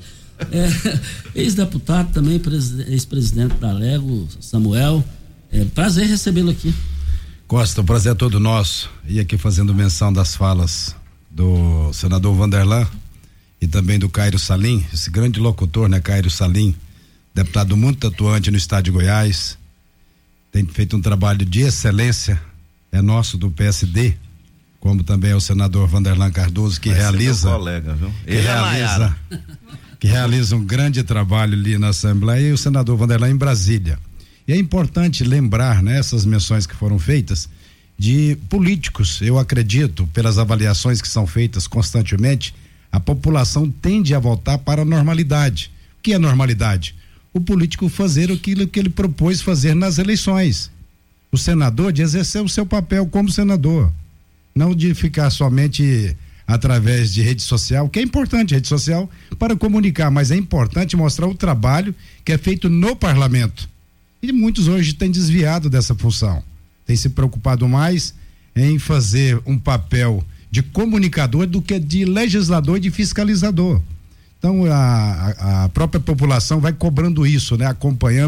Ex-deputado também, ex-presidente da Lego, Samuel. Prazer recebê-lo aqui. Costa, o prazer é todo nosso. E aqui fazendo menção das falas do senador Vanderlan e também do Cairo Salim, esse grande locutor, né, Cairo Salim, deputado muito atuante no estado de Goiás, tem feito um trabalho de excelência, é nosso do PSD, como também é o senador Vanderlan Cardoso, que realiza, colega, viu? que realiza um grande trabalho ali na Assembleia, e o senador Vanderlan em Brasília. E é importante lembrar, né, essas menções que foram feitas de políticos. Eu acredito, pelas avaliações que são feitas constantemente, a população tende a voltar para a normalidade. O que é normalidade? O político fazer aquilo que ele propôs fazer nas eleições. O senador de exercer o seu papel como senador, não de ficar somente através de rede social, que é importante rede social para comunicar, mas é importante mostrar o trabalho que é feito no parlamento. E muitos hoje têm desviado dessa função, têm se preocupado mais em fazer um papel de comunicador do que de legislador e de fiscalizador. Então a própria população vai cobrando isso, né? Acompanhando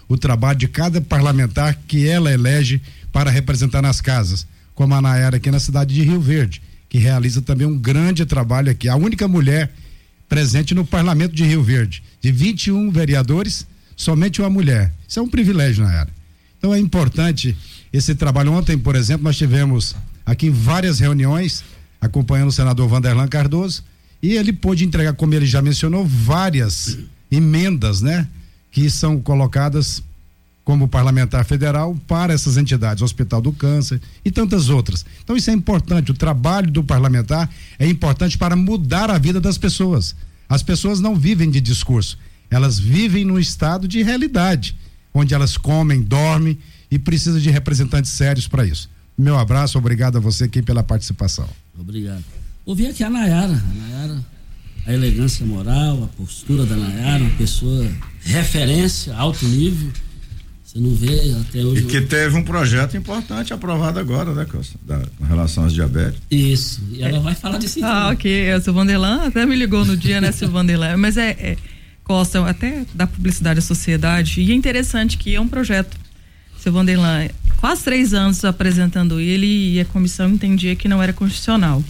o trabalho de cada parlamentar que ela elege para representar nas casas, como a Nayara aqui na cidade de Rio Verde, que realiza também um grande trabalho aqui. A única mulher presente no parlamento de Rio Verde. De 21 vereadores, somente uma mulher. Isso é um privilégio, Nayara. Então é importante esse trabalho. Ontem, por exemplo, nós tivemos aqui em várias reuniões, acompanhando o senador Vanderlan Cardoso, e ele pôde entregar, como ele já mencionou, várias emendas, né? Que são colocadas como parlamentar federal para essas entidades, Hospital do Câncer e tantas outras. Então isso é importante, o trabalho do parlamentar é importante para mudar a vida das pessoas. As pessoas não vivem de discurso, elas vivem num estado de realidade, onde elas comem, dormem e precisam de representantes sérios para isso. Meu abraço, obrigado a você aqui pela participação. Obrigado. Ouvi aqui a Nayara, a elegância moral, a postura da Nayara, uma pessoa referência, alto nível. Você não vê até hoje. E que teve um projeto importante aprovado agora, né, Costa? Com relação aos diabéticos. Isso. E ela vai falar disso. Ok. O seu Vanderlan até me ligou no dia, né, seu Vanderlan? Mas Costa, até da publicidade à sociedade. E é interessante que é um projeto, seu Vanderlan, quase 3 anos apresentando ele e a comissão entendia que não era constitucional.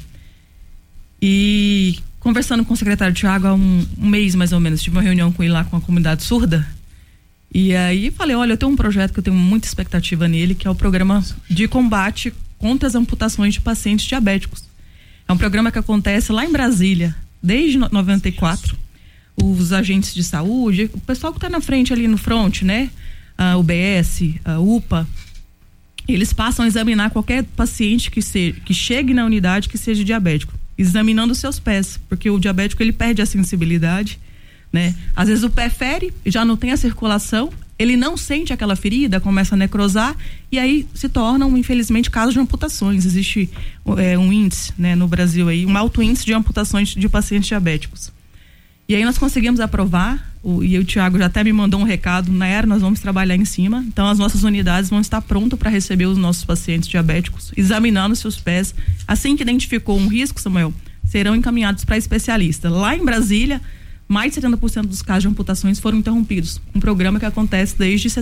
E conversando com o secretário Tiago há um mês mais ou menos, tive uma reunião com ele lá com a comunidade surda. E aí falei, olha, eu tenho um projeto que eu tenho muita expectativa nele, que é o programa de combate contra as amputações de pacientes diabéticos. É um programa que acontece lá em Brasília, desde 94. Os agentes de saúde, o pessoal que está na frente ali no front, né? A UBS, a UPA, eles passam a examinar qualquer paciente que chegue na unidade que seja diabético, examinando os seus pés, porque o diabético ele perde a sensibilidade, né? Às vezes o pé fere, já não tem a circulação, ele não sente aquela ferida, começa a necrosar e aí se tornam, infelizmente, casos de amputações. Existe um índice, né, no Brasil aí, um alto índice de amputações de pacientes diabéticos. E aí nós conseguimos aprovar, e o Tiago já até me mandou um recado, Nayara, nós vamos trabalhar em cima, então as nossas unidades vão estar prontas para receber os nossos pacientes diabéticos, examinando seus pés. Assim que identificou um risco, Samuel, serão encaminhados para especialista. Lá em Brasília, mais de 70% dos casos de amputações foram interrompidos. Um programa que acontece desde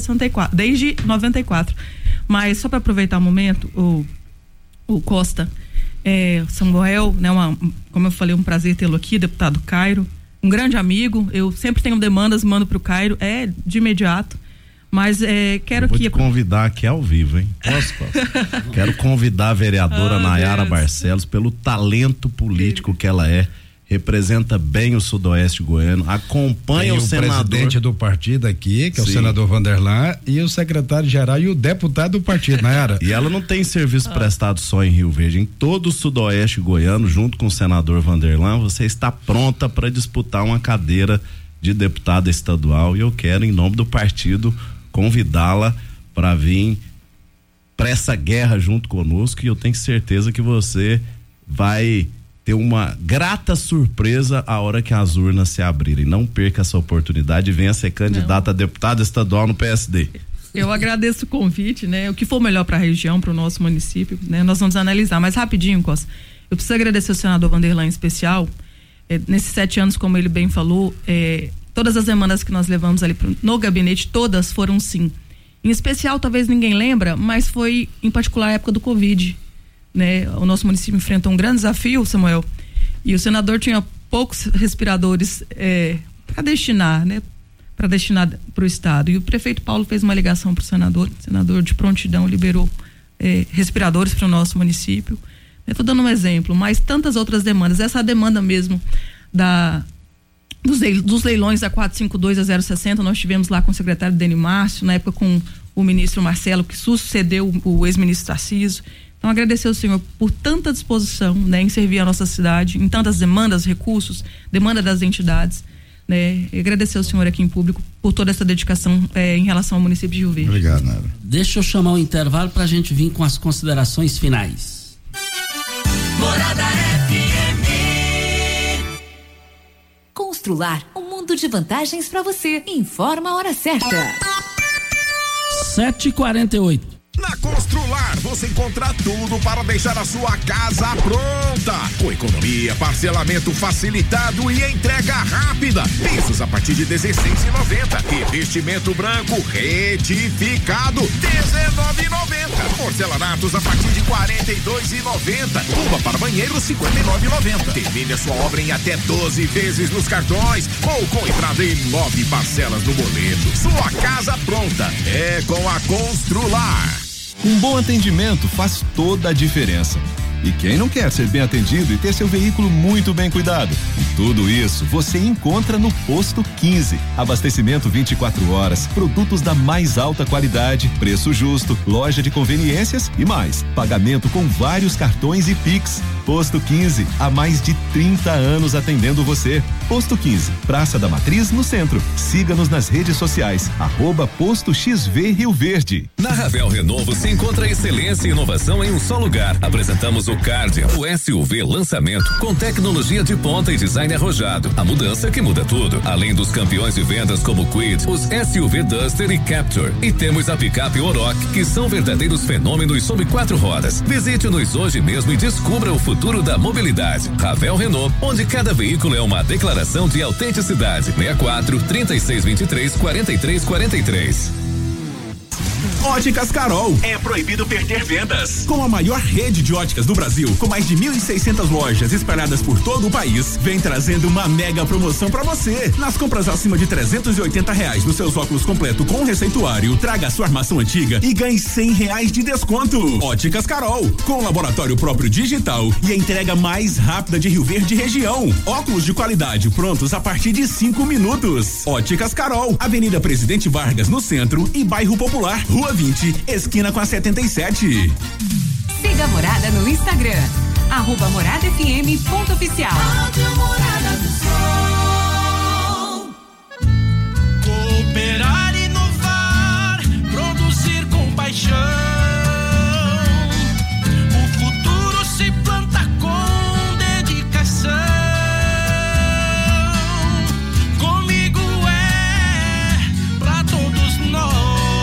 94. Mas só para aproveitar o momento, o Costa, Samuel, né, como eu falei, um prazer tê-lo aqui, deputado Cairo, um grande amigo. Eu sempre tenho demandas, mando para o Cairo, de imediato. Mas quero Vou te convidar aqui ao vivo, hein? Posso? Quero convidar a vereadora Nayara Barcelos pelo talento político que ela é. Representa bem o sudoeste goiano, acompanha o senador. O presidente do partido aqui, que é o senador Vanderlan, e o secretário-geral e o deputado do partido, Nayara. E ela não tem serviço prestado só em Rio Verde, em todo o sudoeste goiano, junto com o senador Vanderlan, você está pronta para disputar uma cadeira de deputada estadual e eu quero, em nome do partido, convidá-la para vir para essa guerra junto conosco e eu tenho certeza que você vai ter uma grata surpresa a hora que as urnas se abrirem. Não perca essa oportunidade e venha ser candidata a deputada estadual no PSD. Eu agradeço o convite, né? O que for melhor para a região, para o nosso município, né? Nós vamos analisar, mas rapidinho, Costa. Eu preciso agradecer ao senador Vanderlan em especial. Nesses 7 anos, como ele bem falou, todas as demandas que nós levamos ali no gabinete, todas foram sim. Em especial, talvez ninguém lembra, mas foi em particular a época do Covid. Né? O nosso município enfrentou um grande desafio, Samuel, e o senador tinha poucos respiradores para destinar, né? Para destinar para o estado, e o prefeito Paulo fez uma ligação para o senador de prontidão liberou respiradores para o nosso município. Estou dando um exemplo, mas tantas outras demandas, essa demanda mesmo dos leilões da 452 a 060, nós tivemos lá com o secretário Deni Márcio, na época com o ministro Marcelo, que sucedeu o ex-ministro Tarcísio. Então, agradecer ao senhor por tanta disposição, né, em servir a nossa cidade, em tantas demandas, recursos, demanda das entidades, né, e agradecer ao senhor aqui em público por toda essa dedicação em relação ao município de Rio Verde. Obrigado, Nara. Deixa eu chamar o intervalo para a gente vir com as considerações finais. Morada FM. Constrular um mundo de vantagens para você. Informa a hora certa. 7h48. Na Constrular você encontra tudo para deixar a sua casa pronta. Com economia, parcelamento facilitado e entrega rápida. Pisos a partir de R$16,90. Revestimento branco retificado R$19,90. Porcelanatos a partir de R$42,90. Cuba para banheiro R$59,90. Termine a sua obra em até 12 vezes nos cartões ou com entrada em 9 parcelas no boleto. Sua casa pronta é com a Constrular. Um bom atendimento faz toda a diferença. E quem não quer ser bem atendido e ter seu veículo muito bem cuidado? E tudo isso você encontra no Posto 15. Abastecimento 24 horas, produtos da mais alta qualidade, preço justo, loja de conveniências e mais. Pagamento com vários cartões e Pix. Posto 15, há mais de 30 anos atendendo você. Posto 15, Praça da Matriz, no centro. Siga-nos nas redes sociais, @Posto XV Rio Verde. Na Ravel Renovo se encontra excelência e inovação em um só lugar. Apresentamos o Cardia, o SUV lançamento com tecnologia de ponta e design arrojado. A mudança que muda tudo. Além dos campeões de vendas como Kwid, os SUV Duster e Captur. E temos a picape Oroch, que são verdadeiros fenômenos sob 4 rodas. Visite-nos hoje mesmo e descubra o futuro da mobilidade. Ravel Renault, onde cada veículo é uma declaração de autenticidade. 64 3623 4343. Óticas Carol. É proibido perder vendas. Com a maior rede de óticas do Brasil, com mais de 1.600 lojas espalhadas por todo o país, vem trazendo uma mega promoção pra você. Nas compras acima de R$380 nos seus óculos completo com receituário, traga a sua armação antiga e ganhe R$100 de desconto. Óticas Carol, com laboratório próprio digital e a entrega mais rápida de Rio Verde região. Óculos de qualidade prontos a partir de 5 minutos. Óticas Carol, Avenida Presidente Vargas no centro e Bairro Popular, Rua 20, esquina com a 77. Siga a Morada no Instagram, @MoradaFM.oficial. Morada do Sol. Cooperar, inovar, produzir com paixão. O futuro se planta com dedicação. Comigo é pra todos nós.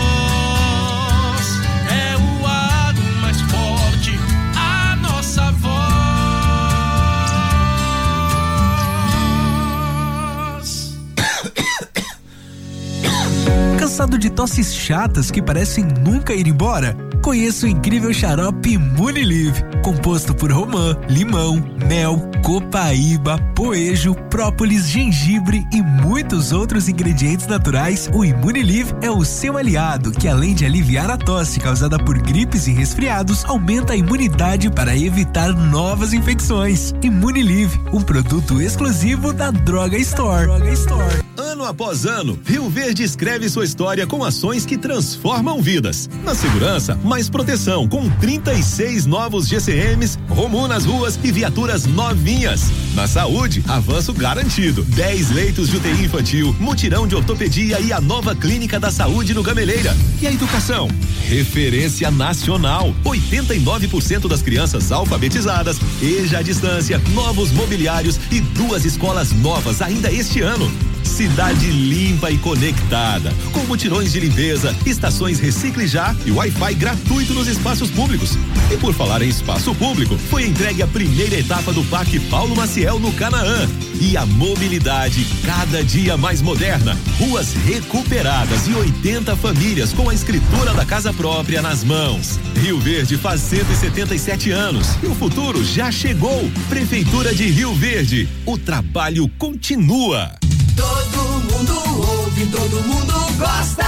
Cansado de tosses chatas que parecem nunca ir embora? Conheça o incrível xarope Imunilive, composto por romã, limão, mel, copaíba, poejo, própolis, gengibre e muitos outros ingredientes naturais. O Imunilive é o seu aliado, que além de aliviar a tosse causada por gripes e resfriados, aumenta a imunidade para evitar novas infecções. Imunilive, um produto exclusivo da Droga Store. Ano após ano, Rio Verde escreve sua história com ações que transformam vidas. Na segurança, mais proteção, com 36 novos GCMs, Romu nas ruas e viaturas novinhas. Na saúde, avanço garantido. 10 leitos de UTI infantil, mutirão de ortopedia e a nova clínica da saúde no Gameleira. E a educação? Referência nacional. 89% das crianças alfabetizadas, EJA à distância, novos mobiliários e 2 escolas novas ainda este ano. Cidade limpa e conectada, com mutirões de limpeza, estações Recicle Já e Wi-Fi gratuito nos espaços públicos. E por falar em espaço público, foi entregue a primeira etapa do Parque Paulo Maciel no Canaã. E a mobilidade cada dia mais moderna, ruas recuperadas e 80 famílias com a escritura da casa própria nas mãos. Rio Verde faz 177 anos e o futuro já chegou. Prefeitura de Rio Verde, o trabalho continua. Todo mundo ouve, todo mundo gosta.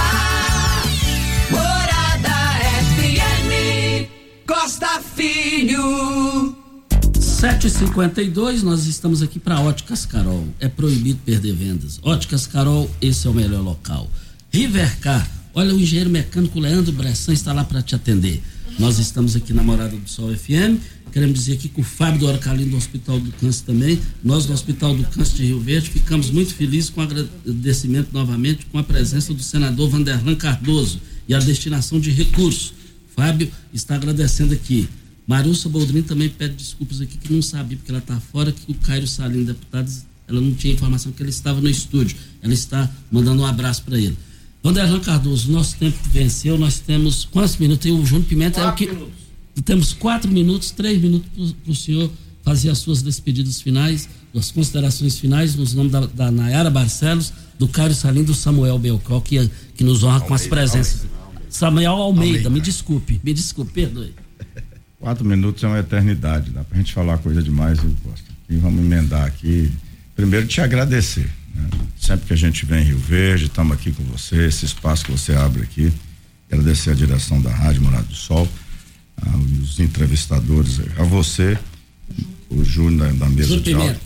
Morada FM, Costa Filho. 7h52, nós estamos aqui para Óticas Carol. É proibido perder vendas. Óticas Carol, esse é o melhor local. Rivercar, olha, o engenheiro mecânico Leandro Bressan está lá para te atender. Nós estamos aqui na Morada do Sol FM. Queremos dizer aqui que o Fábio do Oracalino do Hospital do Câncer também, nós do Hospital do Câncer de Rio Verde, ficamos muito felizes com o agradecimento novamente com a presença do senador Vanderlan Cardoso e a destinação de recursos. Fábio está agradecendo aqui. Marussa Boldrin também pede desculpas aqui que não sabia, porque ela está fora, que o Cairo Salim, deputado, ela não tinha informação que ele estava no estúdio. Ela está mandando um abraço para ele. Vanderlan Cardoso, nosso tempo venceu, nós temos quantos minutos? Tem o Júnior Pimenta, 4 minutos. Temos 4 minutos, 3 minutos para o senhor fazer as suas despedidas finais, as considerações finais, nos nomes da Nayara Barcelos, do Caio Salim, do Samuel Belcó, que nos honra com as presenças. Samuel Almeida, me desculpe, perdoe. 4 minutos é uma eternidade, dá pra gente falar coisa demais, viu, Costa? E vamos emendar aqui. Primeiro te agradecer, né? Sempre que a gente vem em Rio Verde, estamos aqui com você, esse espaço que você abre aqui. Agradecer a direção da Rádio Morada do Sol, os entrevistadores, a você, o Júnior da mesa de áudio,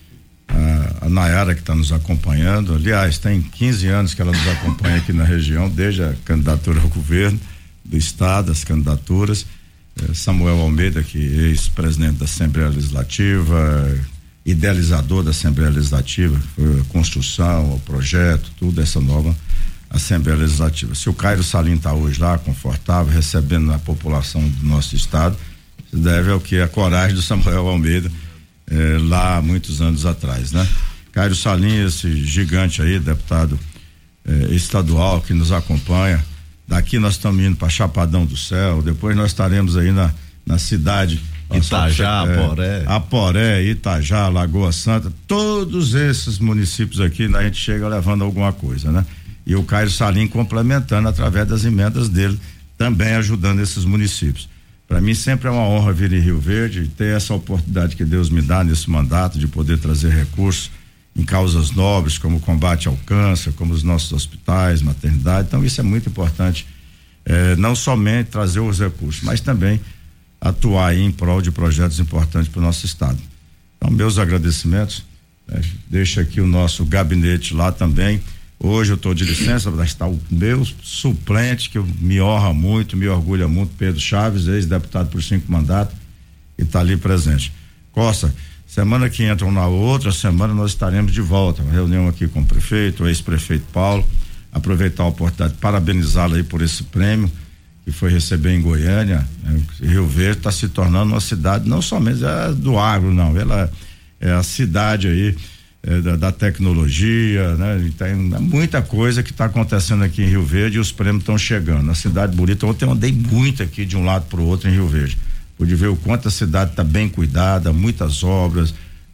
a Nayara que está nos acompanhando. Aliás, tem 15 anos que ela nos acompanha aqui na região, desde a candidatura ao governo do estado, as candidaturas. Samuel Almeida, que é ex-presidente da Assembleia Legislativa, idealizador da Assembleia Legislativa, foi a construção, o projeto, tudo essa nova Assembleia Legislativa. Se o Caio Salim está hoje lá, confortável, recebendo a população do nosso estado, se deve ao que? A coragem do Samuel Almeida, lá há muitos anos atrás, né? Caio Salim, esse gigante aí, deputado estadual que nos acompanha. Daqui nós estamos indo para Chapadão do Céu, depois nós estaremos aí na cidade Itajá, Aporé, Itajá, Lagoa Santa, todos esses municípios aqui, a gente chega levando alguma coisa, né? E o Caio Salim complementando através das emendas dele, também ajudando esses municípios. Para mim sempre é uma honra vir em Rio Verde e ter essa oportunidade que Deus me dá nesse mandato de poder trazer recursos em causas nobres, como o combate ao câncer, como os nossos hospitais, maternidade. Então isso é muito importante, não somente trazer os recursos, mas também atuar aí em prol de projetos importantes para o nosso estado. Então, meus agradecimentos, deixa aqui o nosso gabinete lá também. Hoje eu estou de licença para estar o meu suplente, que me honra muito, me orgulha muito, Pedro Chaves, ex-deputado por 5 mandatos, e está ali presente. Costa, semana que entra ou na outra semana nós estaremos de volta, uma reunião aqui com o prefeito, o ex-prefeito Paulo, aproveitar a oportunidade de parabenizá-lo aí por esse prêmio que foi receber em Goiânia, né? Rio Verde está se tornando uma cidade não somente do agro, não, ela é a cidade aí da tecnologia, né? Tem muita coisa que está acontecendo aqui em Rio Verde e os prêmios estão chegando. A cidade bonita, ontem eu andei muito aqui de um lado para o outro em Rio Verde, pude ver o quanto a cidade está bem cuidada, muitas obras,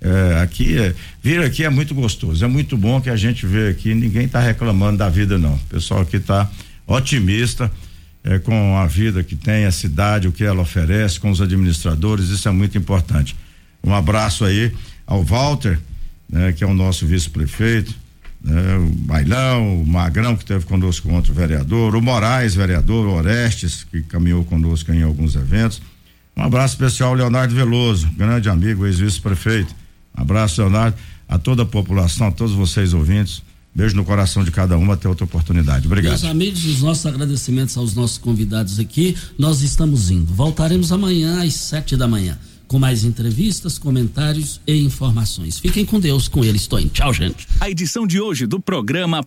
vir aqui é muito gostoso, é muito bom que a gente vê aqui, ninguém está reclamando da vida não, o pessoal aqui está otimista com a vida que tem a cidade, o que ela oferece, com os administradores, isso é muito importante. Um abraço aí ao Walter, né, que é o nosso vice-prefeito, né, o Bailão, o Magrão, que esteve conosco ontem, o vereador, o Moraes, vereador, o Orestes, que caminhou conosco em alguns eventos. Um abraço especial ao Leonardo Veloso, grande amigo, ex-vice-prefeito. Um abraço, Leonardo, a toda a população, a todos vocês ouvintes. Beijo no coração de cada um, até outra oportunidade. Obrigado. Meus amigos, os nossos agradecimentos aos nossos convidados aqui. Nós estamos indo. Voltaremos amanhã às 7 da manhã. Com mais entrevistas, comentários e informações. Fiquem com Deus, com ele estou indo. Tchau, gente. A edição de hoje do programa